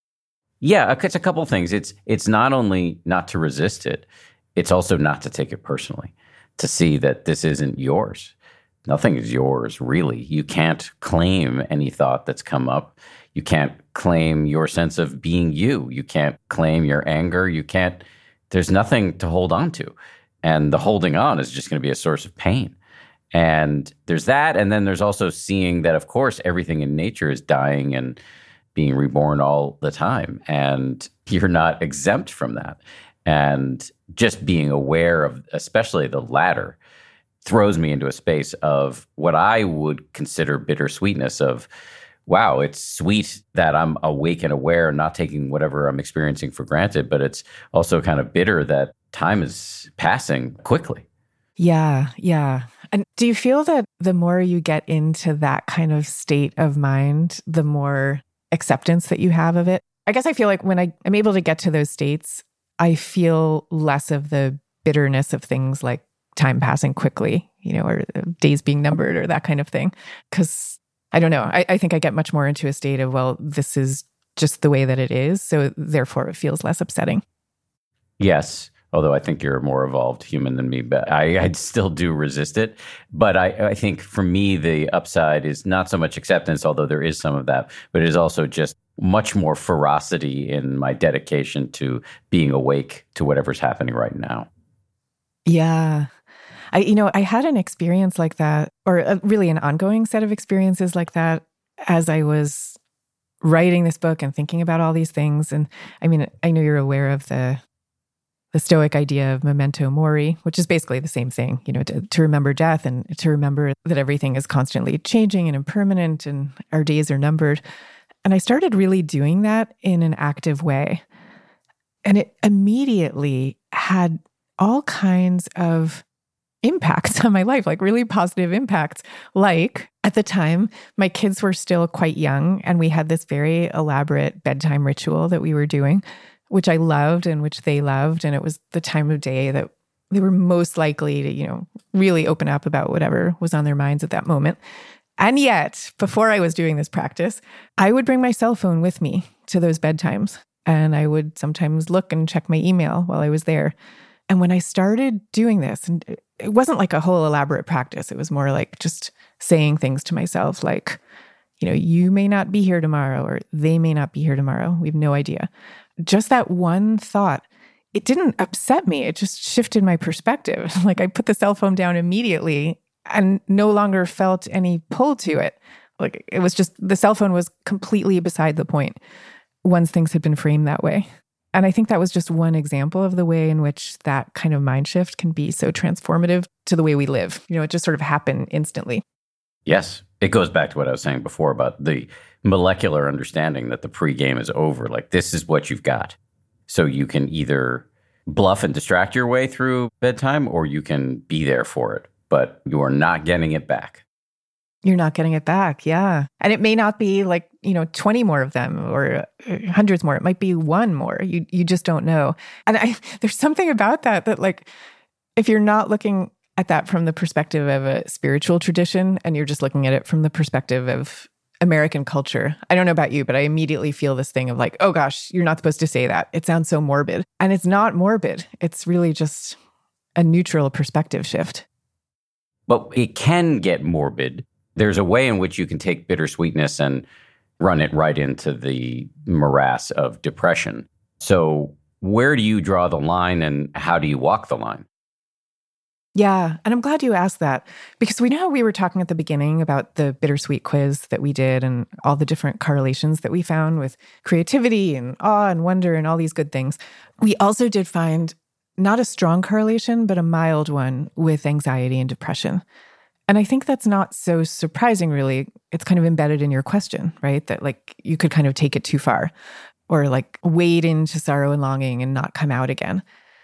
Yeah, it's a couple things. It's not only not to resist it, it's also not to take it personally, to see that this isn't yours. Nothing is yours, really. You can't claim any thought that's come up. You can't claim your sense of being you. You can't claim your anger. There's nothing to hold on to. And the holding on is just going to be a source of pain. And there's that. And then there's also seeing that, of course, everything in nature is dying and being reborn all the time. And you're not exempt from that. And just being aware of, especially the latter, throws me into a space of what I would consider bittersweetness of, wow, it's sweet that I'm awake and aware, not taking whatever I'm experiencing for granted, but it's also kind of bitter that time is passing quickly. Yeah, yeah. And do you feel that the more you get into that kind of state of mind, the more acceptance that you have of it? I guess I feel like when I'm able to get to those states, I feel less of the bitterness of things like time passing quickly, or days being numbered or that kind of thing. Because I don't know, I think I get much more into a state of, well, this is just the way that it is. So therefore it feels less upsetting. Yes. Although I think you're a more evolved human than me, but I still do resist it. But I think for me, the upside is not so much acceptance, although there is some of that, but it is also just much more ferocity in my dedication to being awake to whatever's happening right now. Yeah. I had an experience like that, or really an ongoing set of experiences like that as I was writing this book and thinking about all these things. And I mean, I know you're aware of the the Stoic idea of memento mori, which is basically the same thing, to remember death and to remember that everything is constantly changing and impermanent and our days are numbered. And I started really doing that in an active way. And it immediately had all kinds of impacts on my life, like really positive impacts. Like at the time, my kids were still quite young, and we had this very elaborate bedtime ritual that we were doing, which I loved and which they loved. And it was the time of day that they were most likely to, really open up about whatever was on their minds at that moment. And yet, before I was doing this practice, I would bring my cell phone with me to those bedtimes. And I would sometimes look and check my email while I was there. And when I started doing this, and it wasn't like a whole elaborate practice, it was more like just saying things to myself like, you may not be here tomorrow, or they may not be here tomorrow. We have no idea. Just that one thought, it didn't upset me. It just shifted my perspective. Like I put the cell phone down immediately and no longer felt any pull to it. Like it was just, the cell phone was completely beside the point once things had been framed that way. And I think that was just one example of the way in which that kind of mind shift can be so transformative to the way we live. It just sort of happened instantly. Yes. It goes back to what I was saying before about the molecular understanding that the pregame is over. Like, this is what you've got. So you can either bluff and distract your way through bedtime, or you can be there for it, but you are not getting it back. You're not getting it back. Yeah. And it may not be like, 20 more of them or hundreds more. It might be one more. You just don't know. And there's something about that like, if you're not looking at that from the perspective of a spiritual tradition and you're just looking at it from the perspective of American culture, I don't know about you, but I immediately feel this thing of like, oh gosh, you're not supposed to say that. It sounds so morbid. And it's not morbid. It's really just a neutral perspective shift. But it can get morbid. There's a way in which you can take bittersweetness and run it right into the morass of depression. So where do you draw the line and how do you walk the line? Yeah, and I'm glad you asked that, because we know how we were talking at the beginning about the bittersweet quiz that we did and all the different correlations that we found with creativity and awe and wonder and all these good things. We also did find not a strong correlation, but a mild one with anxiety and depression. And I think that's not so surprising, really. It's kind of embedded in your question, right? That like you could kind of take it too far or like wade into sorrow and longing and not come out again.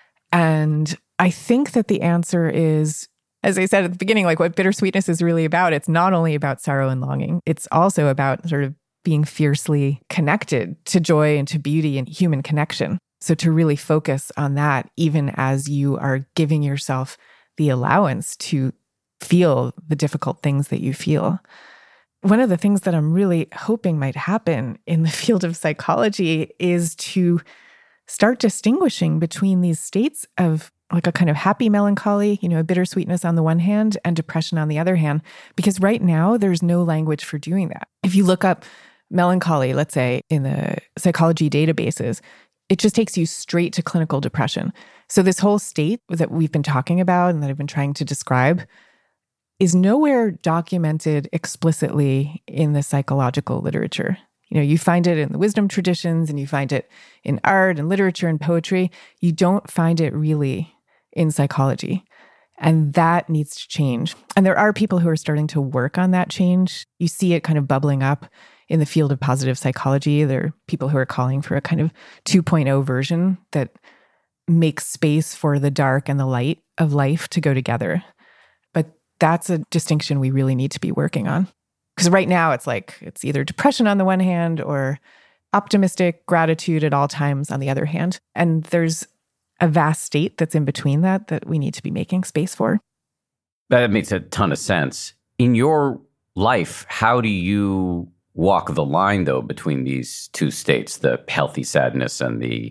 And I think that the answer is, as I said at the beginning, like what bittersweetness is really about. It's not only about sorrow and longing. It's also about sort of being fiercely connected to joy and to beauty and human connection. So to really focus on that, even as you are giving yourself the allowance to feel the difficult things that you feel. One of the things that I'm really hoping might happen in the field of psychology is to start distinguishing between these states of like a kind of happy melancholy, a bittersweetness on the one hand and depression on the other hand, because right now there's no language for doing that. If you look up melancholy, let's say in the psychology databases, it just takes you straight to clinical depression. So this whole state that we've been talking about and that I've been trying to describe is nowhere documented explicitly in the psychological literature. You find it in the wisdom traditions and you find it in art and literature and poetry. You don't find it really in psychology. And that needs to change. And there are people who are starting to work on that change. You see it kind of bubbling up in the field of positive psychology. There are people who are calling for a kind of 2.0 version that makes space for the dark and the light of life to go together. But that's a distinction we really need to be working on. Because right now it's like, it's either depression on the one hand or optimistic gratitude at all times on the other hand. And there's a vast state that's in between that we need to be making space for. That makes a ton of sense. In your life, how do you walk the line, though, between these two states, the healthy sadness and the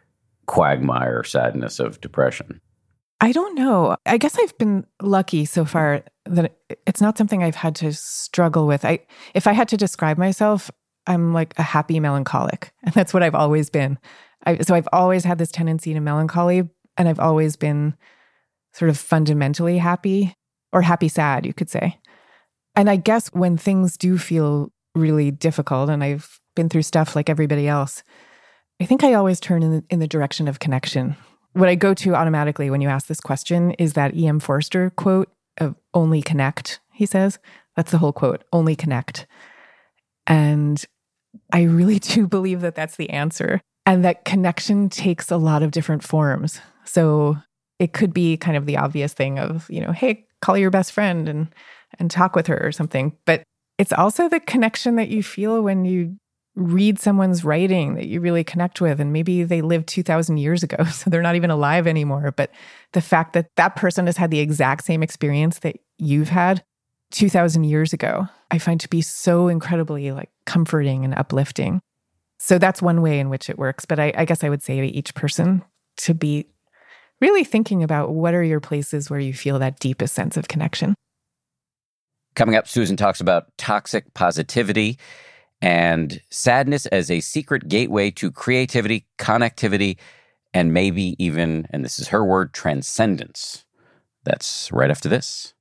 quagmire sadness of depression? I don't know. I guess I've been lucky so far that it's not something I've had to struggle with. If I had to describe myself, I'm like a happy melancholic. And that's what I've always been. So I've always had this tendency to melancholy, and I've always been sort of fundamentally happy, or happy sad, you could say. And I guess when things do feel really difficult, and I've been through stuff like everybody else, I think I always turn in the direction of connection What I go to automatically when you ask this question is that E.M. Forster quote of only connect, he says. That's the whole quote, only connect. And I really do believe that that's the answer. And that connection takes a lot of different forms. So it could be kind of the obvious thing of, hey, call your best friend and talk with her or something. But it's also the connection that you feel when you read someone's writing that you really connect with. And maybe they lived 2,000 years ago, so they're not even alive anymore. But the fact that that person has had the exact same experience that you've had 2,000 years ago, I find to be so incredibly comforting and uplifting. So that's one way in which it works. But I guess I would say to each person to be really thinking about what are your places where you feel that deepest sense of connection. Coming up, Susan talks about toxic positivity and sadness as a secret gateway to creativity, connectivity, and maybe even, and this is her word, transcendence. That's right after this.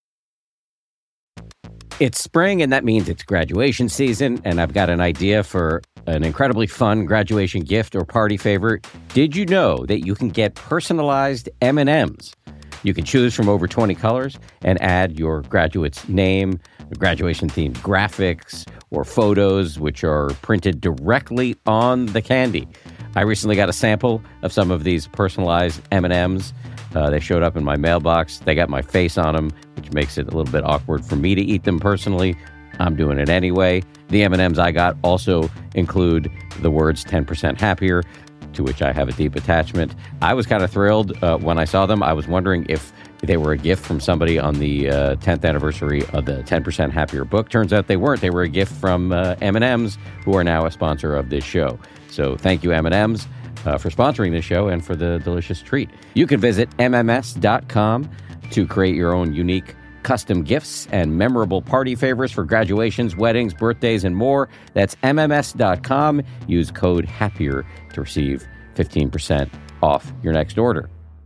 It's spring, and that means it's graduation season, and I've got an idea for an incredibly fun graduation gift or party favor. Did you know that you can get personalized M&Ms? You can choose from over 20 colors and add your graduate's name, graduation-themed graphics, or photos, which are printed directly on the candy. I recently got a sample of some of these personalized M&Ms. They showed up in my mailbox. They got my face on them, which makes it a little bit awkward for me to eat them personally. I'm doing it anyway. The M&Ms I got also include the words 10% happier, to which I have a deep attachment. I was kind of thrilled when I saw them. I was wondering if they were a gift from somebody on the 10th anniversary of the 10% Happier book. Turns out they weren't. They were a gift from M&Ms, who are now a sponsor of this show. So thank you, M&Ms, for sponsoring this show and for the delicious treat. You can visit MMS.com to create your own unique custom gifts and memorable party favors for graduations, weddings, birthdays, and more. That's MMS.com. Use code HAPPIER to receive 15% off your next order.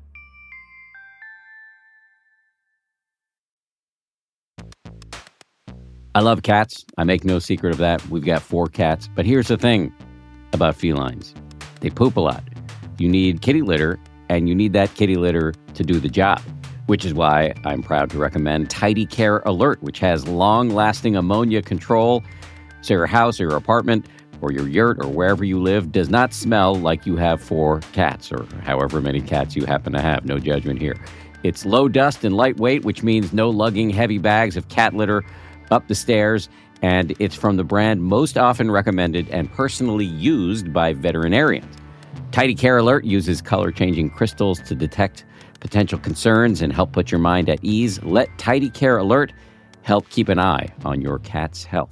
I love cats. I make no secret of that. We've got 4 cats. But here's the thing about felines. They poop a lot. You need kitty litter, and you need that kitty litter to do the job, which is why I'm proud to recommend Tidy Care Alert, which has long-lasting ammonia control, so your house or your apartment or your yurt or wherever you live does not smell like you have 4 cats or however many cats you happen to have. No judgment here. It's low dust and lightweight, which means no lugging heavy bags of cat litter up the stairs, and it's from the brand most often recommended and personally used by veterinarians. Tidy Care Alert uses color-changing crystals to detect potential concerns and help put your mind at ease. Let Tidy Care Alert help keep an eye on your cat's health.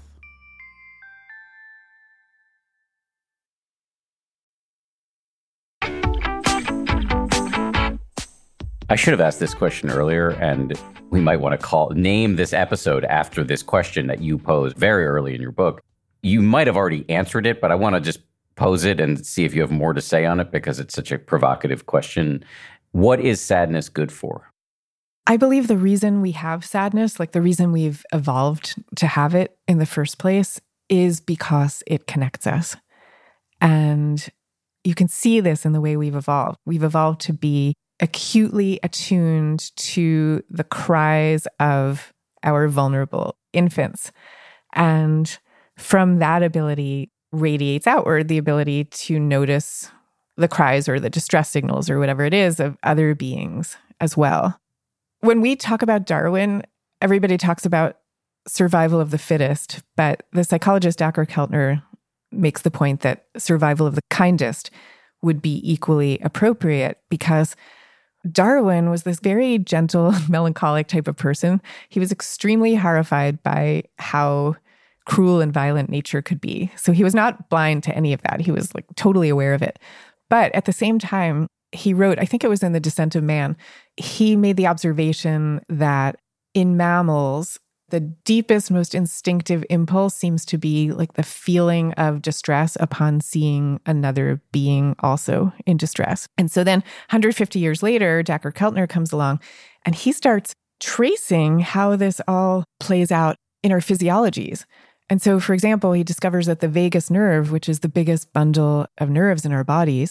I should have asked this question earlier, and we might want to name this episode after this question that you posed very early in your book. You might have already answered it, but I want to just pose it and see if you have more to say on it because it's such a provocative question. What is sadness good for? I believe the reason we have sadness, the reason we've evolved to have it in the first place, is because it connects us. And you can see this in the way we've evolved. We've evolved to be acutely attuned to the cries of our vulnerable infants. And from that ability radiates outward the ability to notice the cries or the distress signals or whatever it is of other beings as well. When we talk about Darwin, everybody talks about survival of the fittest, but the psychologist Dacher Keltner makes the point that survival of the kindest would be equally appropriate because Darwin was this very gentle, melancholic type of person. He was extremely horrified by how cruel and violent nature could be. So he was not blind to any of that. He was totally aware of it. But at the same time, he wrote, I think it was in The Descent of Man, he made the observation that in mammals, the deepest, most instinctive impulse seems to be the feeling of distress upon seeing another being also in distress. And so then 150 years later, Dacher Keltner comes along and he starts tracing how this all plays out in our physiologies. And so, for example, he discovers that the vagus nerve, which is the biggest bundle of nerves in our bodies,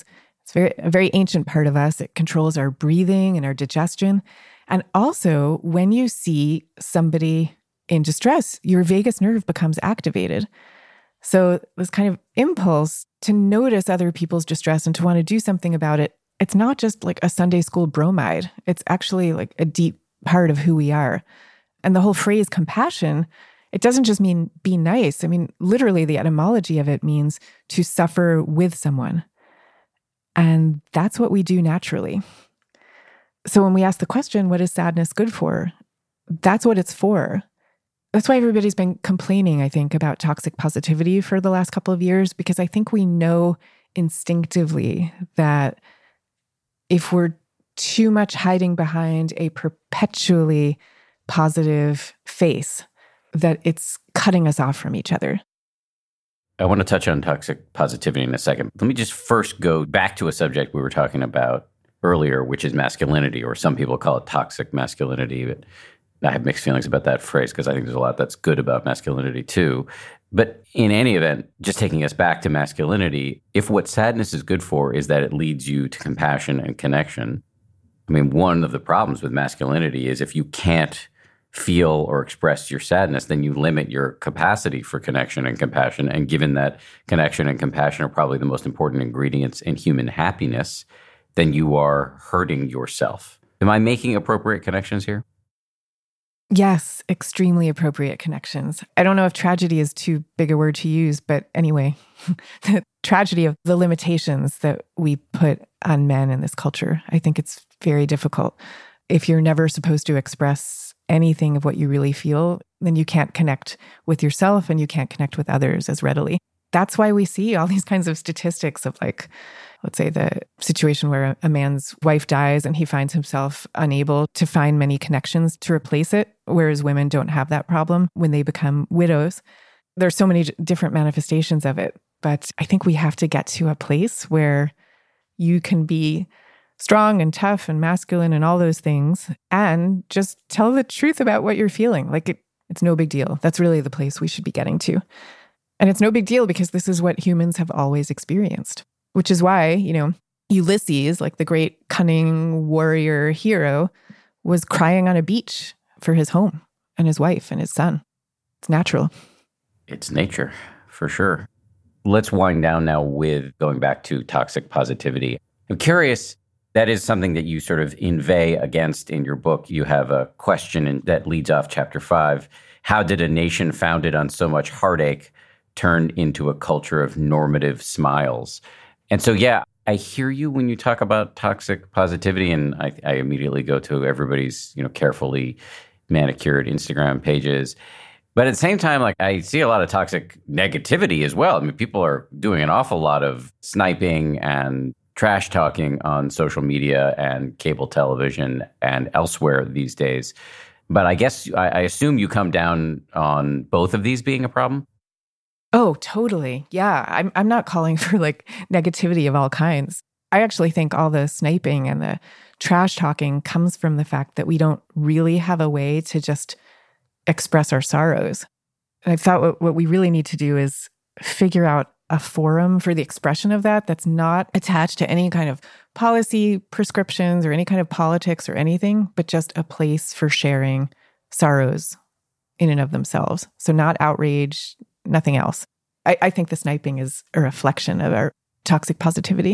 a very ancient part of us. It controls our breathing and our digestion. And also, when you see somebody in distress, your vagus nerve becomes activated. So this kind of impulse to notice other people's distress and to want to do something about it, it's not just like a Sunday school bromide. It's actually like a deep part of who we are. And the whole phrase compassion, it doesn't just mean be nice. I mean, literally the etymology of it means to suffer with someone. And that's what we do naturally. So when we ask the question, what is sadness good for? That's what it's for. That's why everybody's been complaining, I think, about toxic positivity for the last couple of years, because I think we know instinctively that if we're too much hiding behind a perpetually positive face, that it's cutting us off from each other. I want to touch on toxic positivity in a second. Let me just first go back to a subject we were talking about earlier, which is masculinity, or some people call it toxic masculinity. But I have mixed feelings about that phrase because I think there's a lot that's good about masculinity too. But in any event, just taking us back to masculinity, if what sadness is good for is that it leads you to compassion and connection, I mean, one of the problems with masculinity is if you can't feel or express your sadness, then you limit your capacity for connection and compassion. And given that connection and compassion are probably the most important ingredients in human happiness, then you are hurting yourself. Am I making appropriate connections here? Yes, extremely appropriate connections. I don't know if tragedy is too big a word to use, but anyway, the tragedy of the limitations that we put on men in this culture, I think it's very difficult. If you're never supposed to express anything of what you really feel, then you can't connect with yourself and you can't connect with others as readily. That's why we see all these kinds of statistics of, like, let's say the situation where a man's wife dies and he finds himself unable to find many connections to replace it, whereas women don't have that problem when they become widows. There's so many different manifestations of it. But I think we have to get to a place where you can be strong and tough and masculine and all those things and just tell the truth about what you're feeling. Like it's no big deal. That's really the place we should be getting to. And it's no big deal because this is what humans have always experienced, which is why, Ulysses, like the great cunning warrior hero, was crying on a beach for his home and his wife and his son. It's natural. It's nature, for sure. Let's wind down now with going back to toxic positivity. I'm curious, that is something that you sort of inveigh against in your book. You have a question that leads off chapter 5. How did a nation founded on so much heartache turn into a culture of normative smiles? And so, yeah, I hear you when you talk about toxic positivity, and I immediately go to everybody's, carefully manicured Instagram pages. But at the same time, like, I see a lot of toxic negativity as well. I mean, people are doing an awful lot of sniping and trash talking on social media and cable television and elsewhere these days. But I guess I assume you come down on both of these being a problem? Oh, totally. Yeah. I'm not calling for like negativity of all kinds. I actually think all the sniping and the trash talking comes from the fact that we don't really have a way to just express our sorrows. And I thought what we really need to do is figure out a forum for the expression of that that's not attached to any kind of policy prescriptions or any kind of politics or anything, but just a place for sharing sorrows in and of themselves. So not outrage, nothing else. I think the sniping is a reflection of our toxic positivity.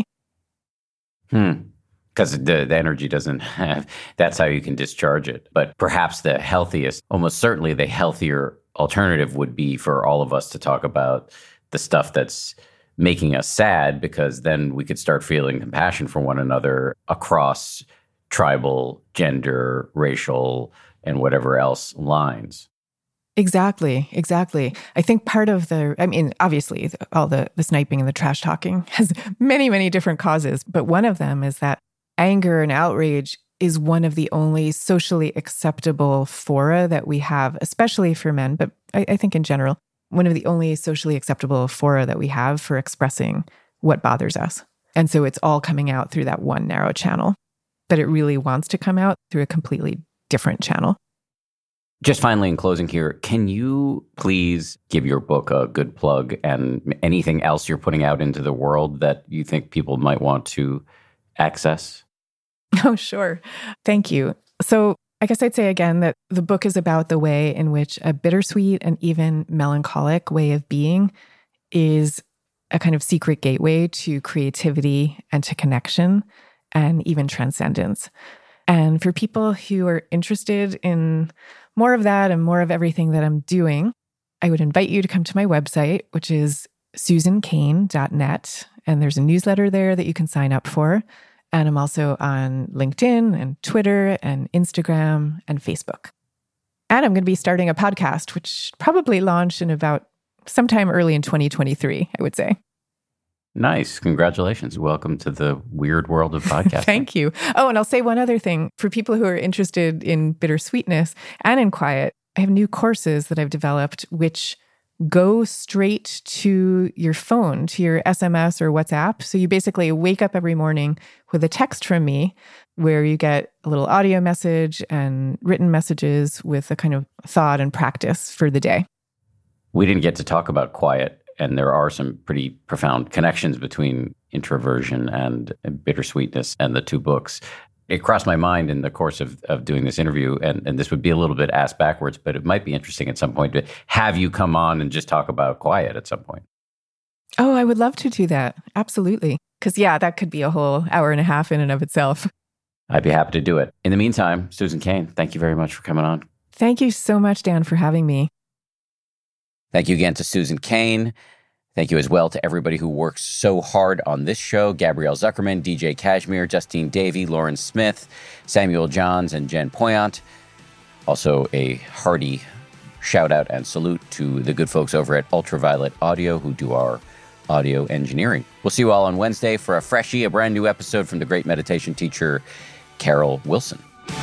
Because the energy doesn't have, that's how you can discharge it. But perhaps the healthiest, almost certainly the healthier alternative would be for all of us to talk about the stuff that's making us sad, because then we could start feeling compassion for one another across tribal, gender, racial, and whatever else lines. Exactly. I think part of obviously all the sniping and the trash talking has many, many different causes, but one of them is that anger and outrage is one of the only socially acceptable fora that we have, especially for men, but I think in general, one of the only socially acceptable fora that we have for expressing what bothers us. And so it's all coming out through that one narrow channel, but it really wants to come out through a completely different channel. Just finally, in closing here, can you please give your book a good plug and anything else you're putting out into the world that you think people might want to access? Oh, sure. Thank you. So I guess I'd say again that the book is about the way in which a bittersweet and even melancholic way of being is a kind of secret gateway to creativity and to connection and even transcendence. And for people who are interested in more of that and more of everything that I'm doing, I would invite you to come to my website, which is susancain.net. And there's a newsletter there that you can sign up for. And I'm also on LinkedIn and Twitter and Instagram and Facebook. And I'm going to be starting a podcast, which probably launch in about sometime early in 2023, I would say. Nice. Congratulations. Welcome to the weird world of podcasting. Thank you. Oh, and I'll say one other thing. For people who are interested in bittersweetness and in quiet, I have new courses that I've developed which go straight to your phone, to your SMS or WhatsApp. So you basically wake up every morning with a text from me where you get a little audio message and written messages with a kind of thought and practice for the day. We didn't get to talk about quiet, and there are some pretty profound connections between introversion and bittersweetness and the two books. It crossed my mind in the course of doing this interview, and this would be a little bit asked backwards, but it might be interesting at some point to have you come on and just talk about quiet at some point. Oh, I would love to do that. Absolutely. Because, that could be a whole hour and a half in and of itself. I'd be happy to do it. In the meantime, Susan Cain, thank you very much for coming on. Thank you so much, Dan, for having me. Thank you again to Susan Cain. Thank you as well to everybody who works so hard on this show: Gabrielle Zuckerman, DJ Kashmir, Justine Davey, Lauren Smith, Samuel Johns, and Jen Poyant. Also a hearty shout out and salute to the good folks over at Ultraviolet Audio who do our audio engineering. We'll see you all on Wednesday for a freshie, a brand new episode from the great meditation teacher, Carol Wilson.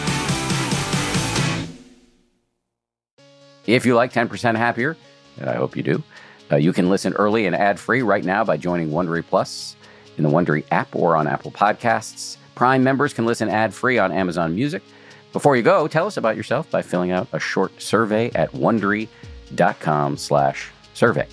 If you like 10% Happier, and I hope you do, you can listen early and ad-free right now by joining Wondery Plus in the Wondery app or on Apple Podcasts. Prime members can listen ad-free on Amazon Music. Before you go, tell us about yourself by filling out a short survey at Wondery.com/survey.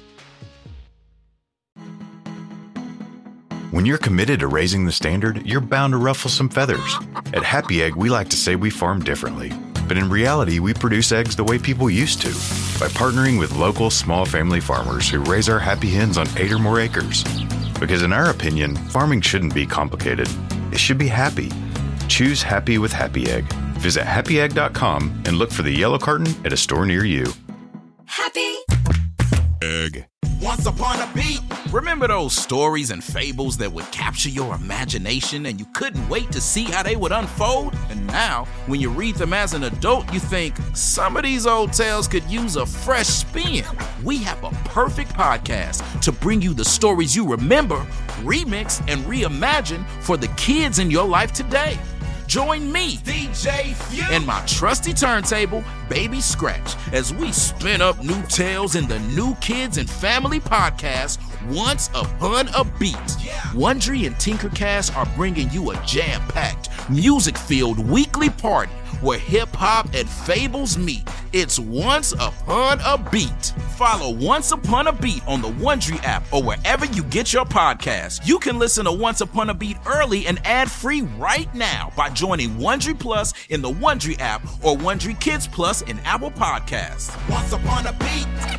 When you're committed to raising the standard, you're bound to ruffle some feathers. At Happy Egg, we like to say we farm differently. But in reality, we produce eggs the way people used to, by partnering with local small family farmers who raise our happy hens on 8 or more acres. Because in our opinion, farming shouldn't be complicated. It should be happy. Choose happy with Happy Egg. Visit happyegg.com and look for the yellow carton at a store near you. Happy Egg. Once upon a beat. Remember those stories and fables that would capture your imagination and you couldn't wait to see how they would unfold? And now, when you read them as an adult, you think, some of these old tales could use a fresh spin. We have a perfect podcast to bring you the stories you remember, remix, and reimagine for the kids in your life today. Join me, DJ Few, and my trusty turntable, Baby Scratch, as we spin up new tales in the New Kids and Family podcast, Once Upon a Beat. Wondery and Tinkercast are bringing you a jam-packed, music-filled weekly party where hip-hop and fables meet. It's Once Upon a Beat. Follow Once Upon a Beat on the Wondery app or wherever you get your podcasts. You can listen to Once Upon a Beat early and ad-free right now by joining Wondery Plus in the Wondery app or Wondery Kids Plus in Apple Podcasts. Once Upon a Beat.